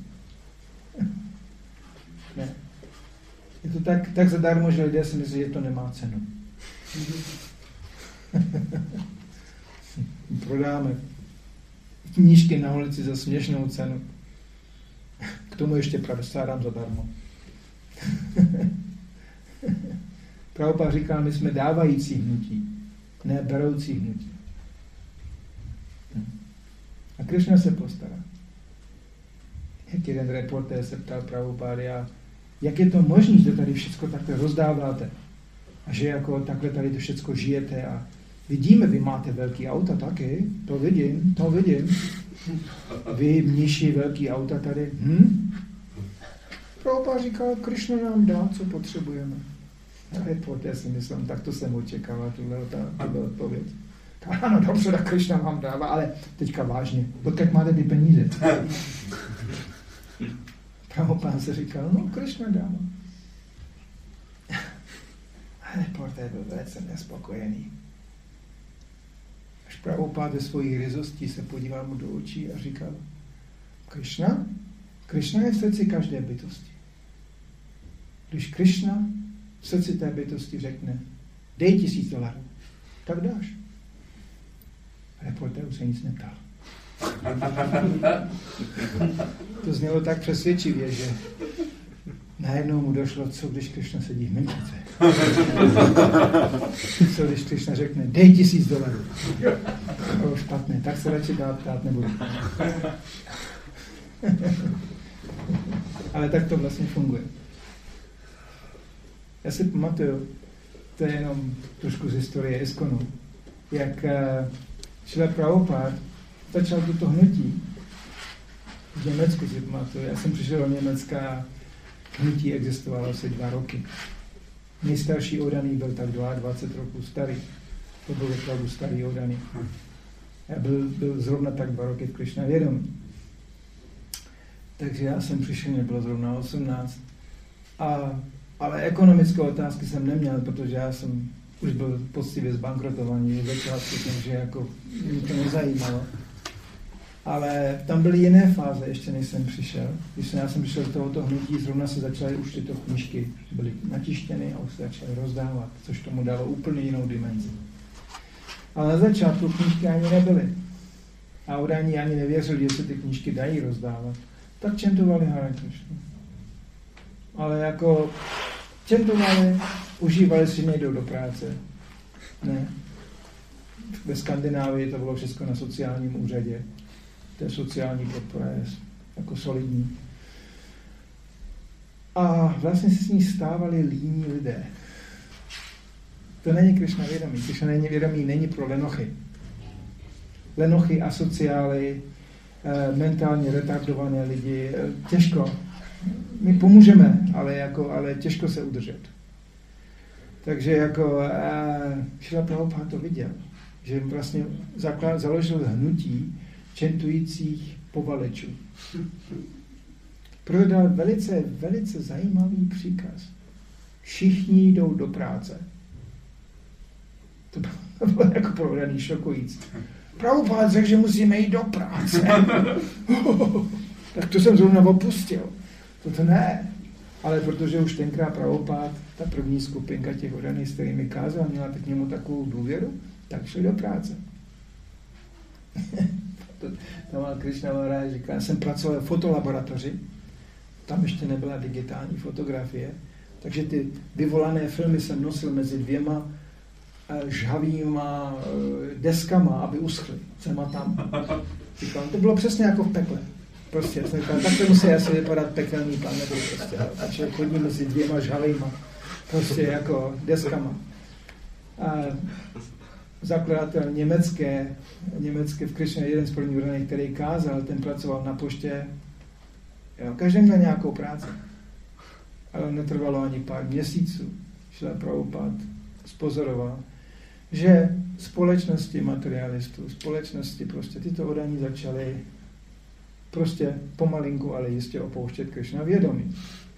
Ne. Je to tak zadarmo, že lidé si myslí, že to nemá cenu. Prodáme knížky na ulici za směšnou cenu. K tomu ještě pravostárám zadarmo. Prabhupada říkal, my jsme dávající hnutí, ne beroucí hnutí. A Krishna se postará. Jak jeden reportér se ptal Prabhupády, jak je to možné, že tady všechno takhle rozdáváte a že jako takhle tady to všechno žijete a vidíme, vy máte velký auta taky, to vidím. Vy mniši velký auta tady. Prabhupád říkal, Krishna nám dá, co potřebujeme. A reportér si myslím, tak to jsem očekával, tuhle odpověď. Ano, dobře, tak Krishna vám dává, ale teďka vážně, odkud máte ty peníze? Prabhupád se říkal, no Krishna dává. A reportér byl velice nespokojený. Až Prabhupád ve svojí ryzosti se podíval mu do očí a říkal, Krishna je v srdci každé bytosti. Když Krishna v srdci té bytosti řekne, dej $1000, tak dáš. Reportér už se nic neptal. To znělo tak přesvědčivě, že najednou mu došlo, co když Krishna sedí v menšice. Co když Krishna řekne, dej $1000. To bylo špatné, tak se radši ptát nebudu. Ale tak to vlastně funguje. Já si pamatuju, to je jenom trošku z historie ISKCONu, jak Šrila Prabhupád začal toto hnutí v Německu, si pamatuju. Já jsem přišel do Německa, hnutí existovalo asi 2 roky. Nejstarší oddaný byl tak 22 roků starý. To byl opravdu starý oddaný. Já byl zrovna tak 2 roky v Krishna vědomí. Takže já jsem přišel, mě bylo zrovna 18. Ale ekonomické otázky jsem neměl, protože já jsem už byl poctivě zbankrotovaný v začátku, takže jako mě to nezajímalo. Ale tam byly jiné fáze, ještě než jsem přišel. Když já jsem přišel do tohoto hnutí, zrovna se začaly už tyto knížky, byly natištěny a už se začaly rozdávat, což tomu dalo úplně jinou dimenzi. Ale na začátku knížky ani nebyly. A oddaní ani nevěřili, že se ty knížky dají rozdávat. Tak čentovali Hare Krishna. Ale jako čentovali, užívali si, nejdou do práce. Ne. Ve Skandinávii to bylo všechno na sociálním úřadě. To je sociální podpora, je jako solidní. A vlastně se s ní stávali líní lidé. To není Krishna vědomí. Krishna vědomí není pro lenochy. Lenochy, asociály, mentálně retardované lidi, těžko. My pomůžeme, ale těžko se udržet. Takže jako Šrila Prabhupád to viděl, že vlastně založil hnutí čentujících povalečů. Proto dal velice, velice zajímavý příkaz. Všichni jdou do práce. To bylo jako pro daný šokující. Prabhupád řekl, že musíme jít do práce. Tak to jsem zrovna opustil. Toto ne. Ale protože už tenkrát Prabhupád, ta první skupinka těch oddaných, s kterými kázal, měla k němu takovou důvěru, tak šli do práce. Tam Krishna Maharaj říká, já jsem pracoval v fotolaboratoři, tam ještě nebyla digitální fotografie, takže ty vyvolané filmy jsem nosil mezi 2 žhavýma deskama, aby uschly. Sem a tam. Říkám, to bylo přesně jako v pekle. Prostě, já jsem říkal, tak to musí asi vypadat pekelný planety. Prostě, takže chodí mezi 2 žhavýma, prostě jako deskama. A zakladatel německé v Krishna, jeden z prvních oddaných, který kázal, ten pracoval na poště. Jo, každý měl nějakou práci. Ale netrvalo ani pár měsíců. Šrila Prabhupád spozoroval, že společnosti materialistů, společnosti prostě tyto oddaní začaly prostě pomalinku, ale jistě opouštět Krishna vědomí.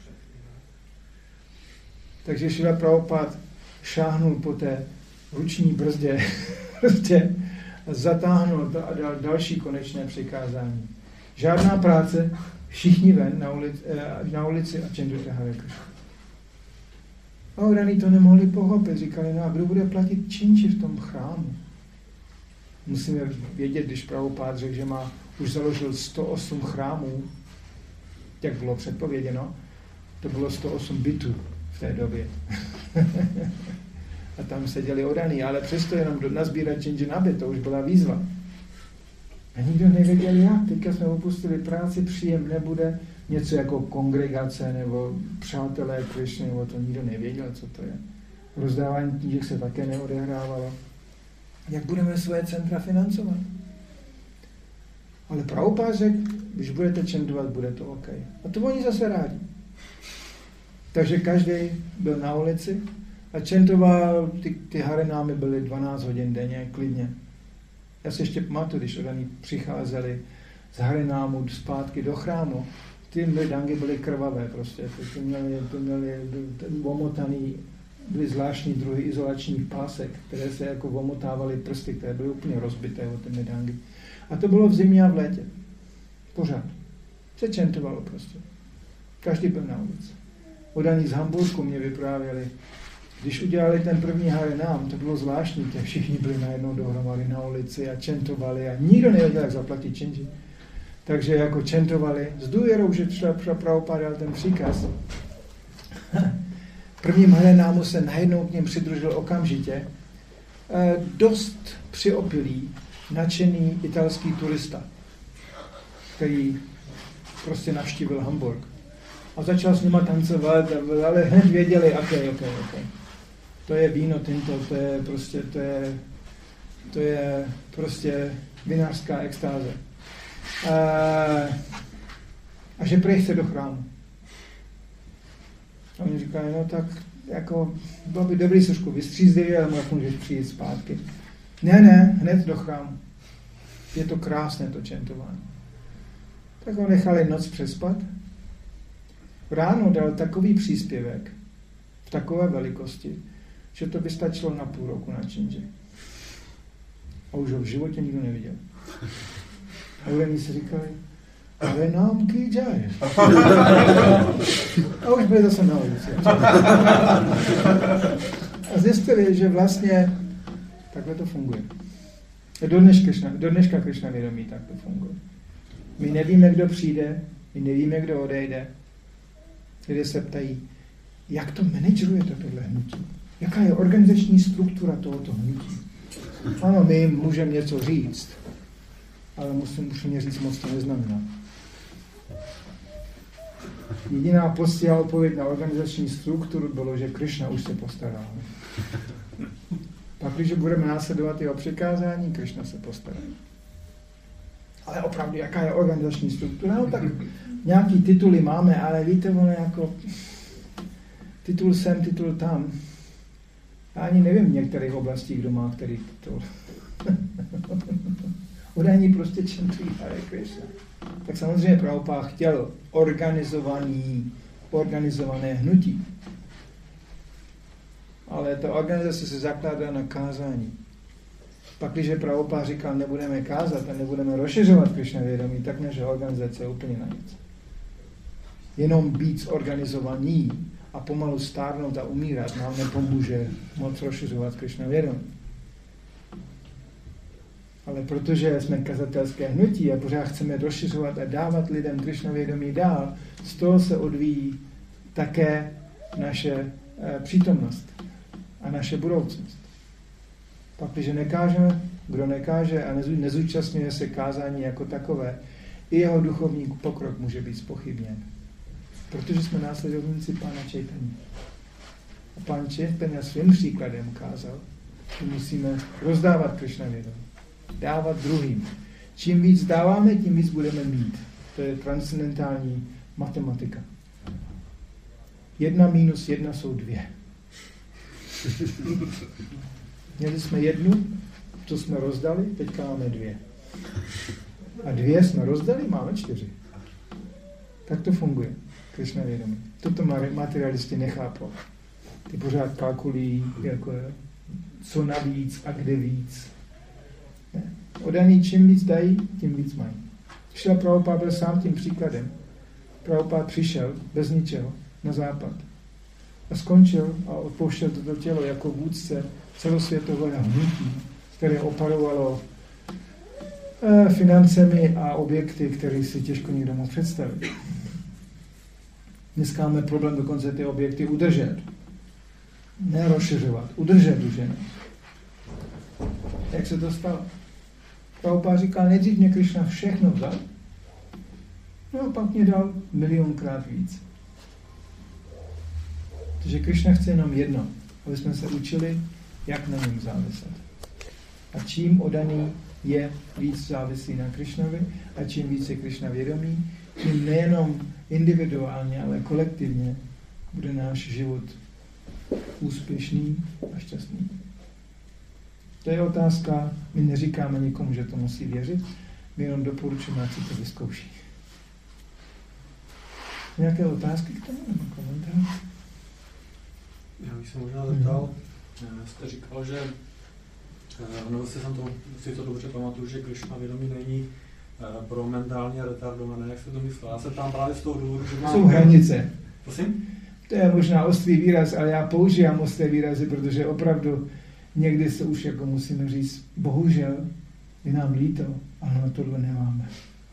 Takže Šrila Prabhupád šáhnul po té ruční brzdě prostě zatáhnul to a dal další konečné přikázání. Žádná práce, všichni ven na ulici a čendujte Hare Krishna. A oddaní to nemohli pochopit, říkali, no a kdo bude platit činči v tom chrámu? Musíme vědět, když Prabhupád řekl, že už založil 108 chrámů, jak bylo předpověděno, to bylo 108 bytů v té době. A tam seděli odaní, ale přesto jenom nazbírat činži nabit, to už byla výzva. A nikdo nevěděl jak. Teďka jsme opustili práci, příjem nebude, něco jako kongregace nebo přátelé Krišny, nebo to nikdo nevěděl, co to je. Rozdávání knížek se také neodehrávalo. Jak budeme svoje centra financovat? Ale Prabhupád řekl, když budete čentovat, bude to OK. A to oni zase rádi. Takže každý byl na ulici a čentoval, ty harinámy byly 12 hodin denně, klidně. Já si ještě pamatuju, když odaní přicházeli z harinámu zpátky do chrámu, ty mridangy byly krvavé prostě, ty měly omotaný, byly zvláštní druhy izolačních pásek, které se jako omotávaly prsty, které byly úplně rozbité od ty mridangy. A to bylo v zimě a v létě. Pořád. Se čentovalo prostě. Každý byl na ulici. Odaní z Hamburku mě vyprávěli, když udělali ten první harinám, to bylo zvláštní, že všichni byli najednou dohromady na ulici a čentovali a nikdo nevěděl, jak zaplatit činži. Takže jako čentovali, s důvěrou, že třeba Prabhupád dal ten příkaz. Prvním harinámu se najednou k něm přidružil okamžitě dost přiopilý, nadšený italský turista, který prostě navštívil Hamburg. A začal s nima tancovat, ale hned věděli, OK. To je víno tinto, to je prostě vinářská extáze. A že prej chce do chrámu. A oni říkají, no tak jako bylo by dobrý trošku vystřízlivě, ale možná můžeš přijít zpátky. Ne, hned do chrámu. Je to krásné to čentování. Tak ho nechali noc přespat. Ráno dal takový příspěvek v takové velikosti, že to by stačilo na půl roku na činži. A už ho v životě nikdo neviděl. A urení si říkali, ale nám ký džaj. A už byli zase na ulici. A zjistili, že vlastně takhle to funguje. Do dneška Krišna vědomí tak to funguje. My nevíme, kdo přijde, my nevíme, kdo odejde. Lidé se ptají, jak to managerujete tohle hnutí? Jaká je organizační struktura tohoto hnutí? Ano, my jim můžeme něco říct, ale musím říct, moc to neznamená. Jediná postělá odpověď na organizační strukturu bylo, že Krišna už se postará. Pak, když budeme následovat jeho přikázání, Krišna se postará. Ale opravdu, jaká je organizační struktura? No tak nějaký tituly máme, ale víte, ono jako titul sem, titul tam. Já ani nevím v některých oblastích, kdo má který titul. Udání prostě čentují Hare Krishna. Tak samozřejmě Prabhupád chtěl organizované hnutí. Ale ta organizace se zakládá na kázání. Pak, když Prabhupád říkal, nebudeme kázat a nebudeme rozšiřovat Krišna vědomí, tak naše organizace je úplně na nic. Jenom být zorganizovaný a pomalu stárnout a umírat nám nepomůže moc rozšiřovat Krišna vědomí. Ale protože jsme kazatelské hnutí a pořád chceme rozšiřovat a dávat lidem Krišna vědomí dál, z toho se odvíjí také naše přítomnost a naše budoucnost. Pak, když nekážeme, kdo nekáže a nezúčastňuje se kázání jako takové, i jeho duchovní pokrok může být zpochybněn. Protože jsme následovníci Pána Chaitanya. A Pán Chaitanya svým příkladem ukázal, že musíme rozdávat Krišna vědomí. Dávat druhým. Čím víc dáváme, tím víc budeme mít. To je transcendentální matematika. 1 minus 1 jsou 2. Měli jsme 1, to jsme rozdali, teďka máme 2. A 2 jsme rozdali, máme 4. Tak to funguje, Krišna vědomí. Toto materialisti nechápou. Ty pořád kalkulují, jako co navíc a kde víc. Ne. Odaní čím víc dají, tím víc mají. Šrila Prabhupád byl sám tím příkladem. Prabhupád přišel bez ničeho na západ a skončil a odpouštěl toto tělo jako vůdce celosvětového hnutí, které operovalo financemi a objekty, které si těžko někdo mohl představit. Dneska máme problém dokonce ty objekty udržet. nerozšiřovat, udržet tu ženu. Jak se to stalo? Prabhupád říkal, nejdřív mě Krišna všechno vzal, no a pak mě dal milionkrát víc. Takže Krišna chce jenom jedno, aby jsme se učili, jak na něm záviset. A čím oddaný je víc závislý na Krišnovi a čím víc je Krišna vědomí, tím nejenom individuálně, ale kolektivně bude náš život úspěšný a šťastný. To je otázka, my neříkáme nikomu, že to musí věřit, my jenom doporučujeme, ať si to vyzkouší. Nějaké otázky k tomu nebo komentář? Já bych se možná zeptal, jste říkal, že nebo si to dobře pamatuju, že Krišna vědomí není pro mentálně retardované, jak se to myslel. Já se tam právě z toho důvodu, že jsou hranice. Prosím? To je možná ostrý výraz, ale já používám ostré výrazy, protože opravdu někdy se už jako musíme říct, bohužel je nám líto, ale na tohle nemáme.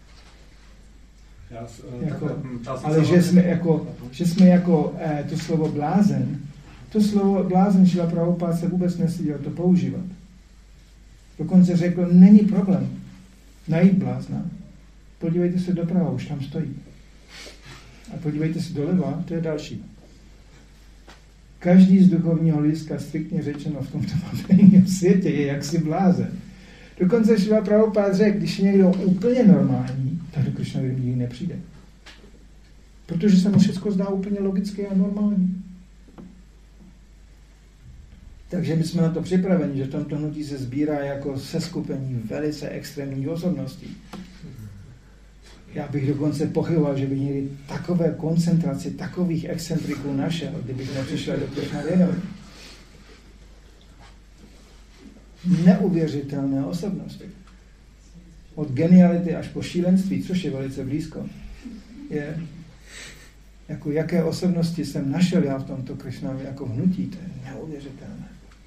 Ale že jsme jako to slovo blázen, Šrila Prabhupád se vůbec nestyděl to používat. Dokonce řekl, není problém najít blázna. Podívejte se doprava, už tam stojí. A podívejte se doleva, to je další. Každý z duchovního hlediska, striktně řečeno v tomto materiálním světě, je jaksi blázen. Dokonce Šrila Prabhupád řekl, když je někdo úplně normální, tak do Krišna nikdy nepřijde. Protože se mu všechno zdá úplně logické a normální. Takže my jsme na to připraveni, že v tomto hnutí se sbírá jako seskupení velice extrémních osobností. Já bych dokonce pochyboval, že bych někdy takové koncentraci takových excentriků našel, kdybych nepřišel do Krišna vědomí. Neuvěřitelné osobnosti. Od geniality až po šílenství, což je velice blízko, je jako jaké osobnosti jsem našel já v tomto Krišnovi jako hnutí, to je neuvěřitelné.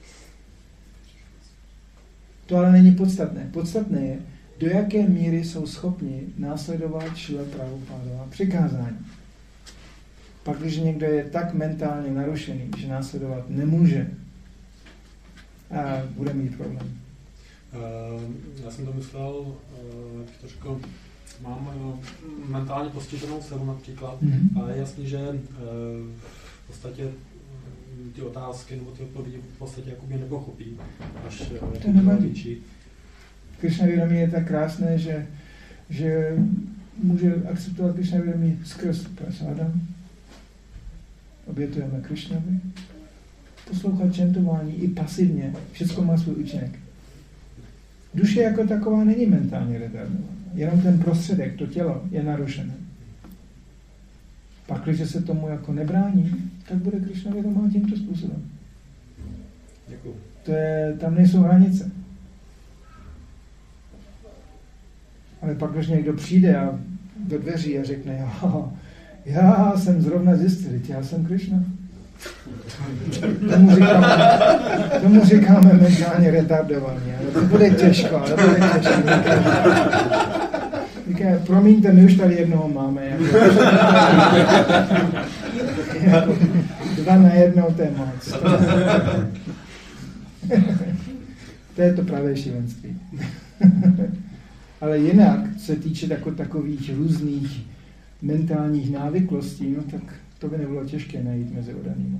To ale není podstatné. Podstatné je, do jaké míry jsou schopni následovat Šrila Prabhupádova přikázání. Pak, když někdo je tak mentálně narušený, že následovat nemůže, a bude mít problém. Já jsem to myslel, jak to řekl, mám mentálně postiženou dceru například, a je jasný, že v podstatě ty otázky nebo ty odpovědi v podstatě jakoby nepochopí, až to nevadí. Krišna vědomí je tak krásné, že může akceptovat Krišna vědomí skrz prasádam. Obětujeme Krišnovi. Poslouchat čentování i pasivně. Všechno má svůj účinek. Duše jako taková není mentálně retardovaná. Jenom ten prostředek, to tělo, je narušené. Pak, když se tomu jako nebrání, tak bude Krišna vědomá tímto způsobem. Děkuju. Tam nejsou hranice. Ale pak, když někdo přijde a do dveří a řekne, já jsem zrovna zjistil, já jsem Krišna. Tomu říkáme mentálně retardovaný, ale to bude těžko, Říká, promiňte, my už tady jednoho máme. Jako 2 na 1, to je moc. To je to pravé šílenství. Ale jinak, se týče takových různých mentálních návyklostí, no tak to by nebylo těžké najít mezi oddanými.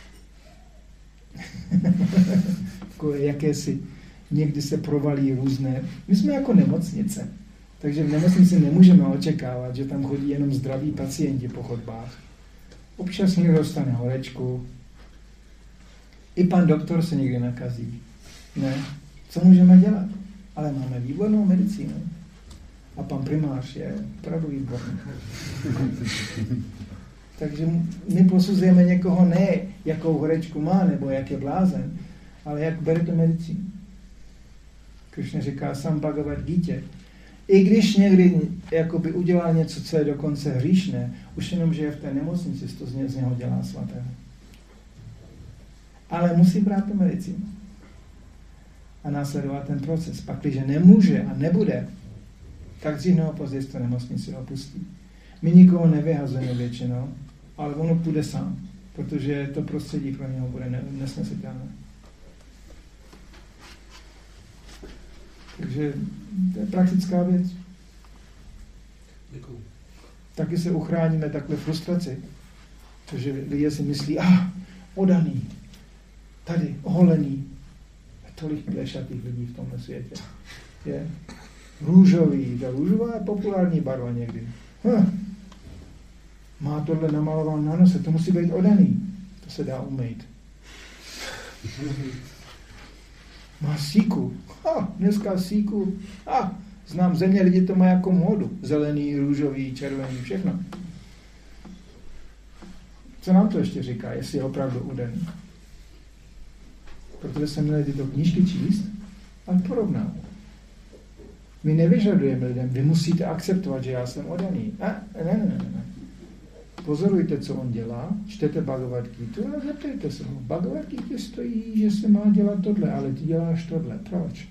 Jakési někdy se provalí různé. My jsme jako nemocnice, takže v nemocnici nemůžeme očekávat, že tam chodí jenom zdraví pacienti po chodbách. Občas někdo dostane horečku. I pan doktor se někdy nakazí. Ne? Co můžeme dělat? Ale máme výbornou medicínu. A pan primář je opravdu výborný. Takže my posuzujeme někoho ne, jakou horečku má, nebo jak je blázen, ale jak bere tu medicínu. Krišna říká sám Bhagavad Gita. I když někdy jakoby udělá něco, co je dokonce hříšné, už jenom, že je v té nemocnici, to z něho dělá svatého. Ale musí brát tu medicínu. A následovat ten proces. Pak, když nemůže a nebude, tak dřív nebo později to nemocnici opustí. My nikoho nevyhazujeme většinou, ale ono půjde sám. protože to prostředí pro něho bude nesnesitelné. Takže to je praktická věc. Děkuju. Taky se uchráníme takhle frustraci, protože lidé si myslí, odaný, tady, oholený. Tolik plešatých lidí v tomhle světě. Je růžový, ta růžová je populární barva někdy. Má tohle namalované na nose, to musí být odaný. To se dá umýt. Má síku. Dneska síku. Znám země, lidi to mají jako módu. Zelený, růžový, červený, všechno. Co nám to ještě říká, jestli je opravdu odaný? Protože jsme měli tyto knížky číst, ale porovnal. My nevyžadujeme lidem, vy musíte akceptovat, že já jsem odaný. Ne. Pozorujte, co on dělá, čtete Bhagavad Gita a zeptejte se ho. Bhagavad Gita stojí, že se má dělat tohle, ale ty děláš tohle. Proč?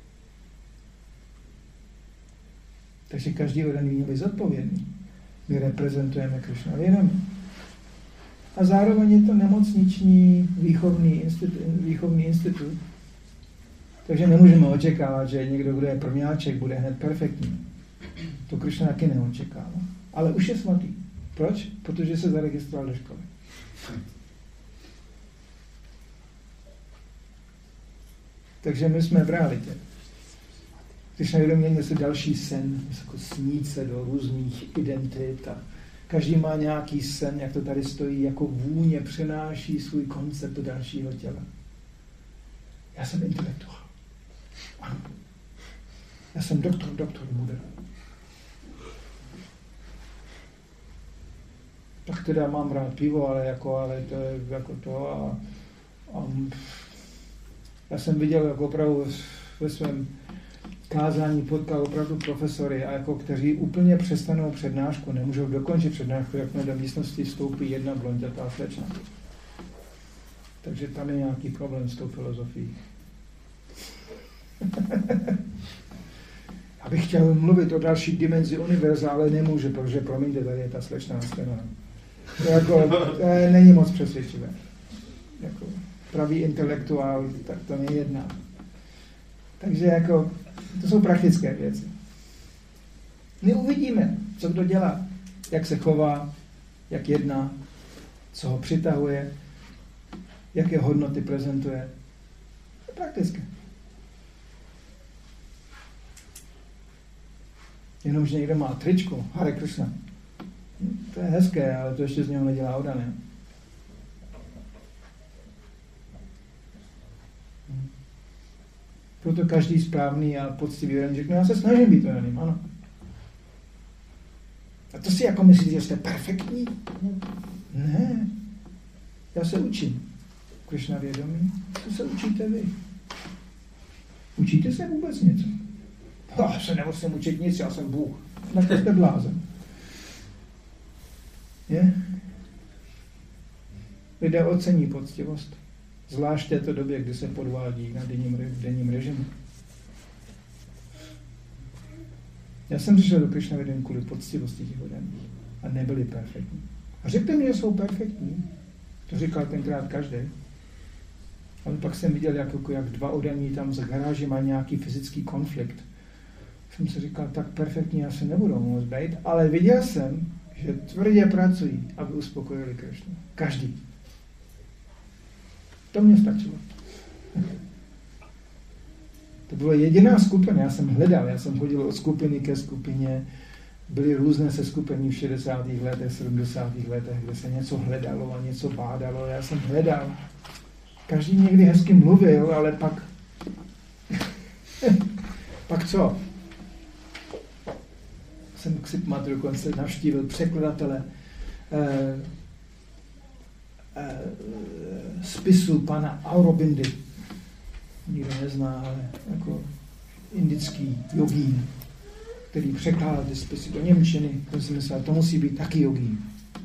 Takže každý odaný měl být zodpovědný. My reprezentujeme Krishna vědomí. A zároveň je to nemocniční výchovný institut. Takže nemůžeme očekávat, že někdo, kdo je prvňáček, bude hned perfektní. To Krishna taky neočekává. Ale už je svatý. Proč? Protože se zaregistroval do školy. Takže my jsme v realitě. Krishna vědomí je se další sen, jako snít se do různých identit a každý má nějaký sen, jak to tady stojí, jako vůně přenáší svůj koncept do dalšího těla. Já jsem intelektuál. Ano. Já jsem doktor Buddha. Tak teda mám rád pivo, ale to je jako to a já jsem viděl jako opravdu ve svém kázání potkal opravdu profesory, a jako kteří úplně přestanou přednášku, nemůžou dokončit přednášku, jakmile do místnosti vstoupí jedna blondětá slečna. Takže tam je nějaký problém s tou filozofií. Já bych chtěl mluvit o další dimenzi univerza, ale nemůžu, protože promiňte, tady je ta slečna na scénu. To není moc přesvědčivé. Jako pravý intelektuál, tak to nejedná. Takže jako to jsou praktické věci. My uvidíme, co kdo dělá, jak se chová, jak jedná, co ho přitahuje, jaké hodnoty prezentuje. To je praktické. Jenomže někdo má tričko, Hare Krishna. To je hezké, ale to ještě z něho nedělá odané. Proto každý správný a poctivý jeden řekne, já se snažím být odaným, ano. A to si jako myslíte, že jste perfektní? Ne. Já se učím. Krishna vědomí, co se učíte vy? Učíte se vůbec něco? Já se nemusím učit nic, já jsem Bůh. Na to jste blázen. Je? Lidé ocení poctivost. Zvlášť v této době, kdy se podvádí na denním režimu. Já jsem přišel do Krishna vědomí kvůli poctivosti těch odaných. A nebyli perfektní. A řekli mi, že jsou perfektní. To říkal tenkrát každý. Ale pak jsem viděl, jak dva odaní tam z garáže mají nějaký fyzický konflikt. Jsem si říkal, tak perfektní asi nebudou moct být, ale viděl jsem, že tvrdě pracují, aby uspokojili Krishnu. Každý. To mě stačilo. To byla jediná skupina, já jsem chodil od skupiny ke skupině, byly různé seskupení v 60. letech, 70. letech, kde se něco hledalo a něco bádalo, já jsem hledal. Každý někdy hezky mluvil, ale pak pak co? Jsem si pamatuju, dokonce navštívil překladatele spisu pana Aurobindy. Nikdo nezná, ale jako indický jogín, který překládal ty spisy do němčiny. Jsem si myslel, to musí být taky jogín.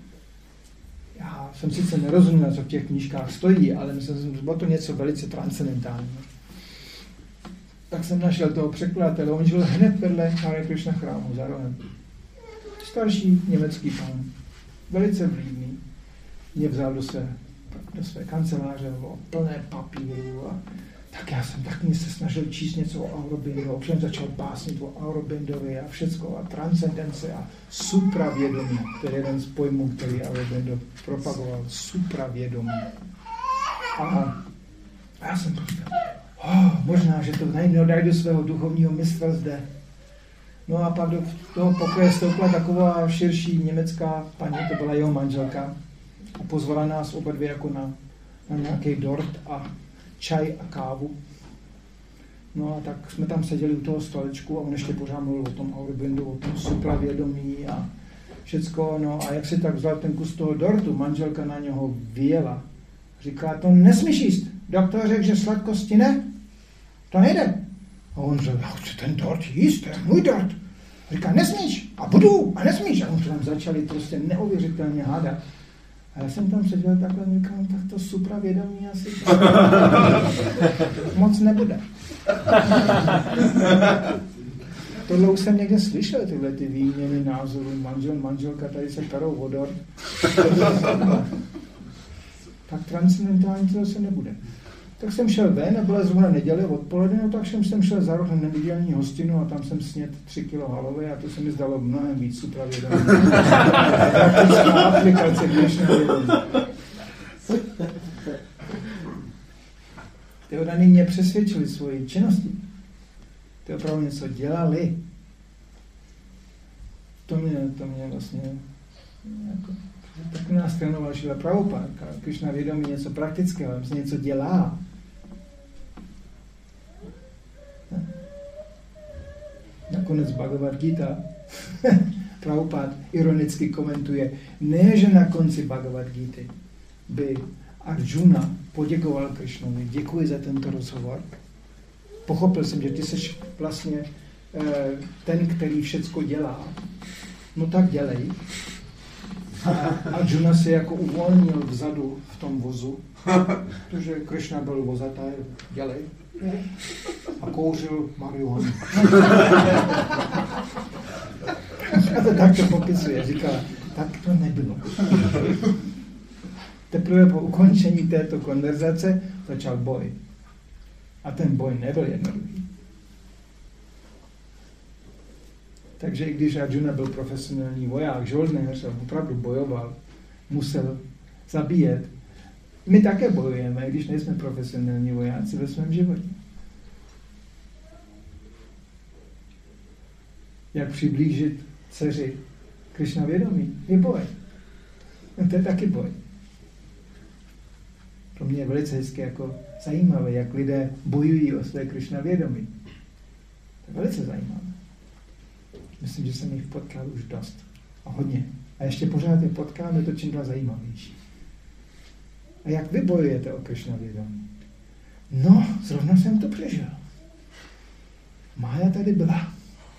Já jsem sice nerozuměl, co v těch knížkách stojí, ale myslel jsem, že bylo to něco velice transcendentálního. Tak jsem našel toho překladatele, on žil hned vedle Hare Krishna chrámu za rohem. Starší německý pán, velice vlídný. mě vzal do své kanceláře, bylo plné papíru a tak já jsem taky se snažil číst něco o Aurobindu, ovšem začal básnit o Aurobindovi a všecko a transcendence a supravědomí, to je jeden z pojmů, který Aurobindo propagoval, supravědomí. A já jsem prostě, možná, že to najdu svého duchovního mistra zde. No a pak do toho pokoje stoupla taková širší německá paní, to byla jeho manželka, a pozvala nás oba dvě jako na nějaký dort a čaj a kávu. No a tak jsme tam seděli u toho stolečku a on ještě pořád mluvil o tom Aurobindu, o tom supravědomí a všecko. No a jak si tak vzal ten kus toho dortu, manželka na něho vyjela. Říká, to nesmíš jíst. Doktor řekl, že sladkosti ne. To nejde. A on řekl, já chci ten dort jíst, to je můj dort. Říká, nesmíš. A budu. A nesmíš. A on tam začali prostě neuvěřitelně hádat. A já jsem tam seděl takhle a říkám, tak to supravědomí asi moc nebude. Tohle už jsem někde slyšel, tyhle ty výměny názorů, manželka, tady se perou o dort. Tak transcendentální to se nebude. Tak jsem šel ven a byla zrovna neděle odpoledne, no tak jsem šel za roh na nedělní hostinu a tam jsem snědl 3 kilo halové a to se mi zdalo mnohem víc supravědomí. Praktická aplikace dnešního vědomí. Ty odany mě přesvědčili svoji činnosti. Ty opravdu něco dělali. To mě vlastně jako, tak nás trénoval Šrila Prabhupada. Když na vědomí něco praktického, se něco dělá. Nakonec Bhagavad Gita Prabhupada ironicky komentuje, ne, že na konci Bhagavad Gity by Arjuna poděkoval Krišnovi, děkuji za tento rozhovor. Pochopil jsem, že ty jsi vlastně ten, který všecko dělá. No tak dělej. A Arjuna se jako uvolnil vzadu v tom vozu, protože Krishna byl vozatý, dělej. A kouřil marihuanu. A to tak to popisuje. Říká, tak to nebylo. Teprve po ukončení této konverzace začal boj. A ten boj nebyl jednoduchý. Takže i když Arjuna byl profesionální voják, žoldnéř a opravdu bojoval, musel zabíjet, my také bojujeme, když nejsme profesionální vojáci ve svém životě. Jak přiblížit dceři Krišna vědomí? Je boj. No to je taky boj. Pro mě je velice hezky jako zajímavé, jak lidé bojují o své Krišna vědomí. To je velice zajímavé. Myslím, že jsem jich potkal už dost. A hodně. A ještě pořád je potkám, je to čím dál zajímavější. A jak vy bojujete o Krišna vědomí? No, zrovna jsem to přežil. Mája tady byla.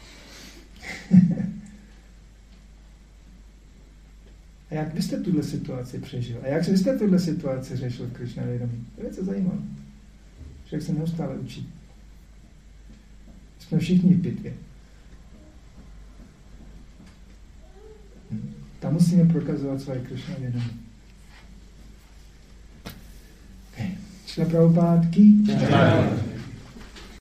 A jak vy jste tuhle situaci přežil? A jak vy jste tuhle situaci řešil Krišna vědomí? To je velice zajímavé. Člověk se neustále učí. Jsme všichni v bitvě. Tam musíme prokazovat svoje Krišna vědomí. Okay. Šla Prabhupád ki?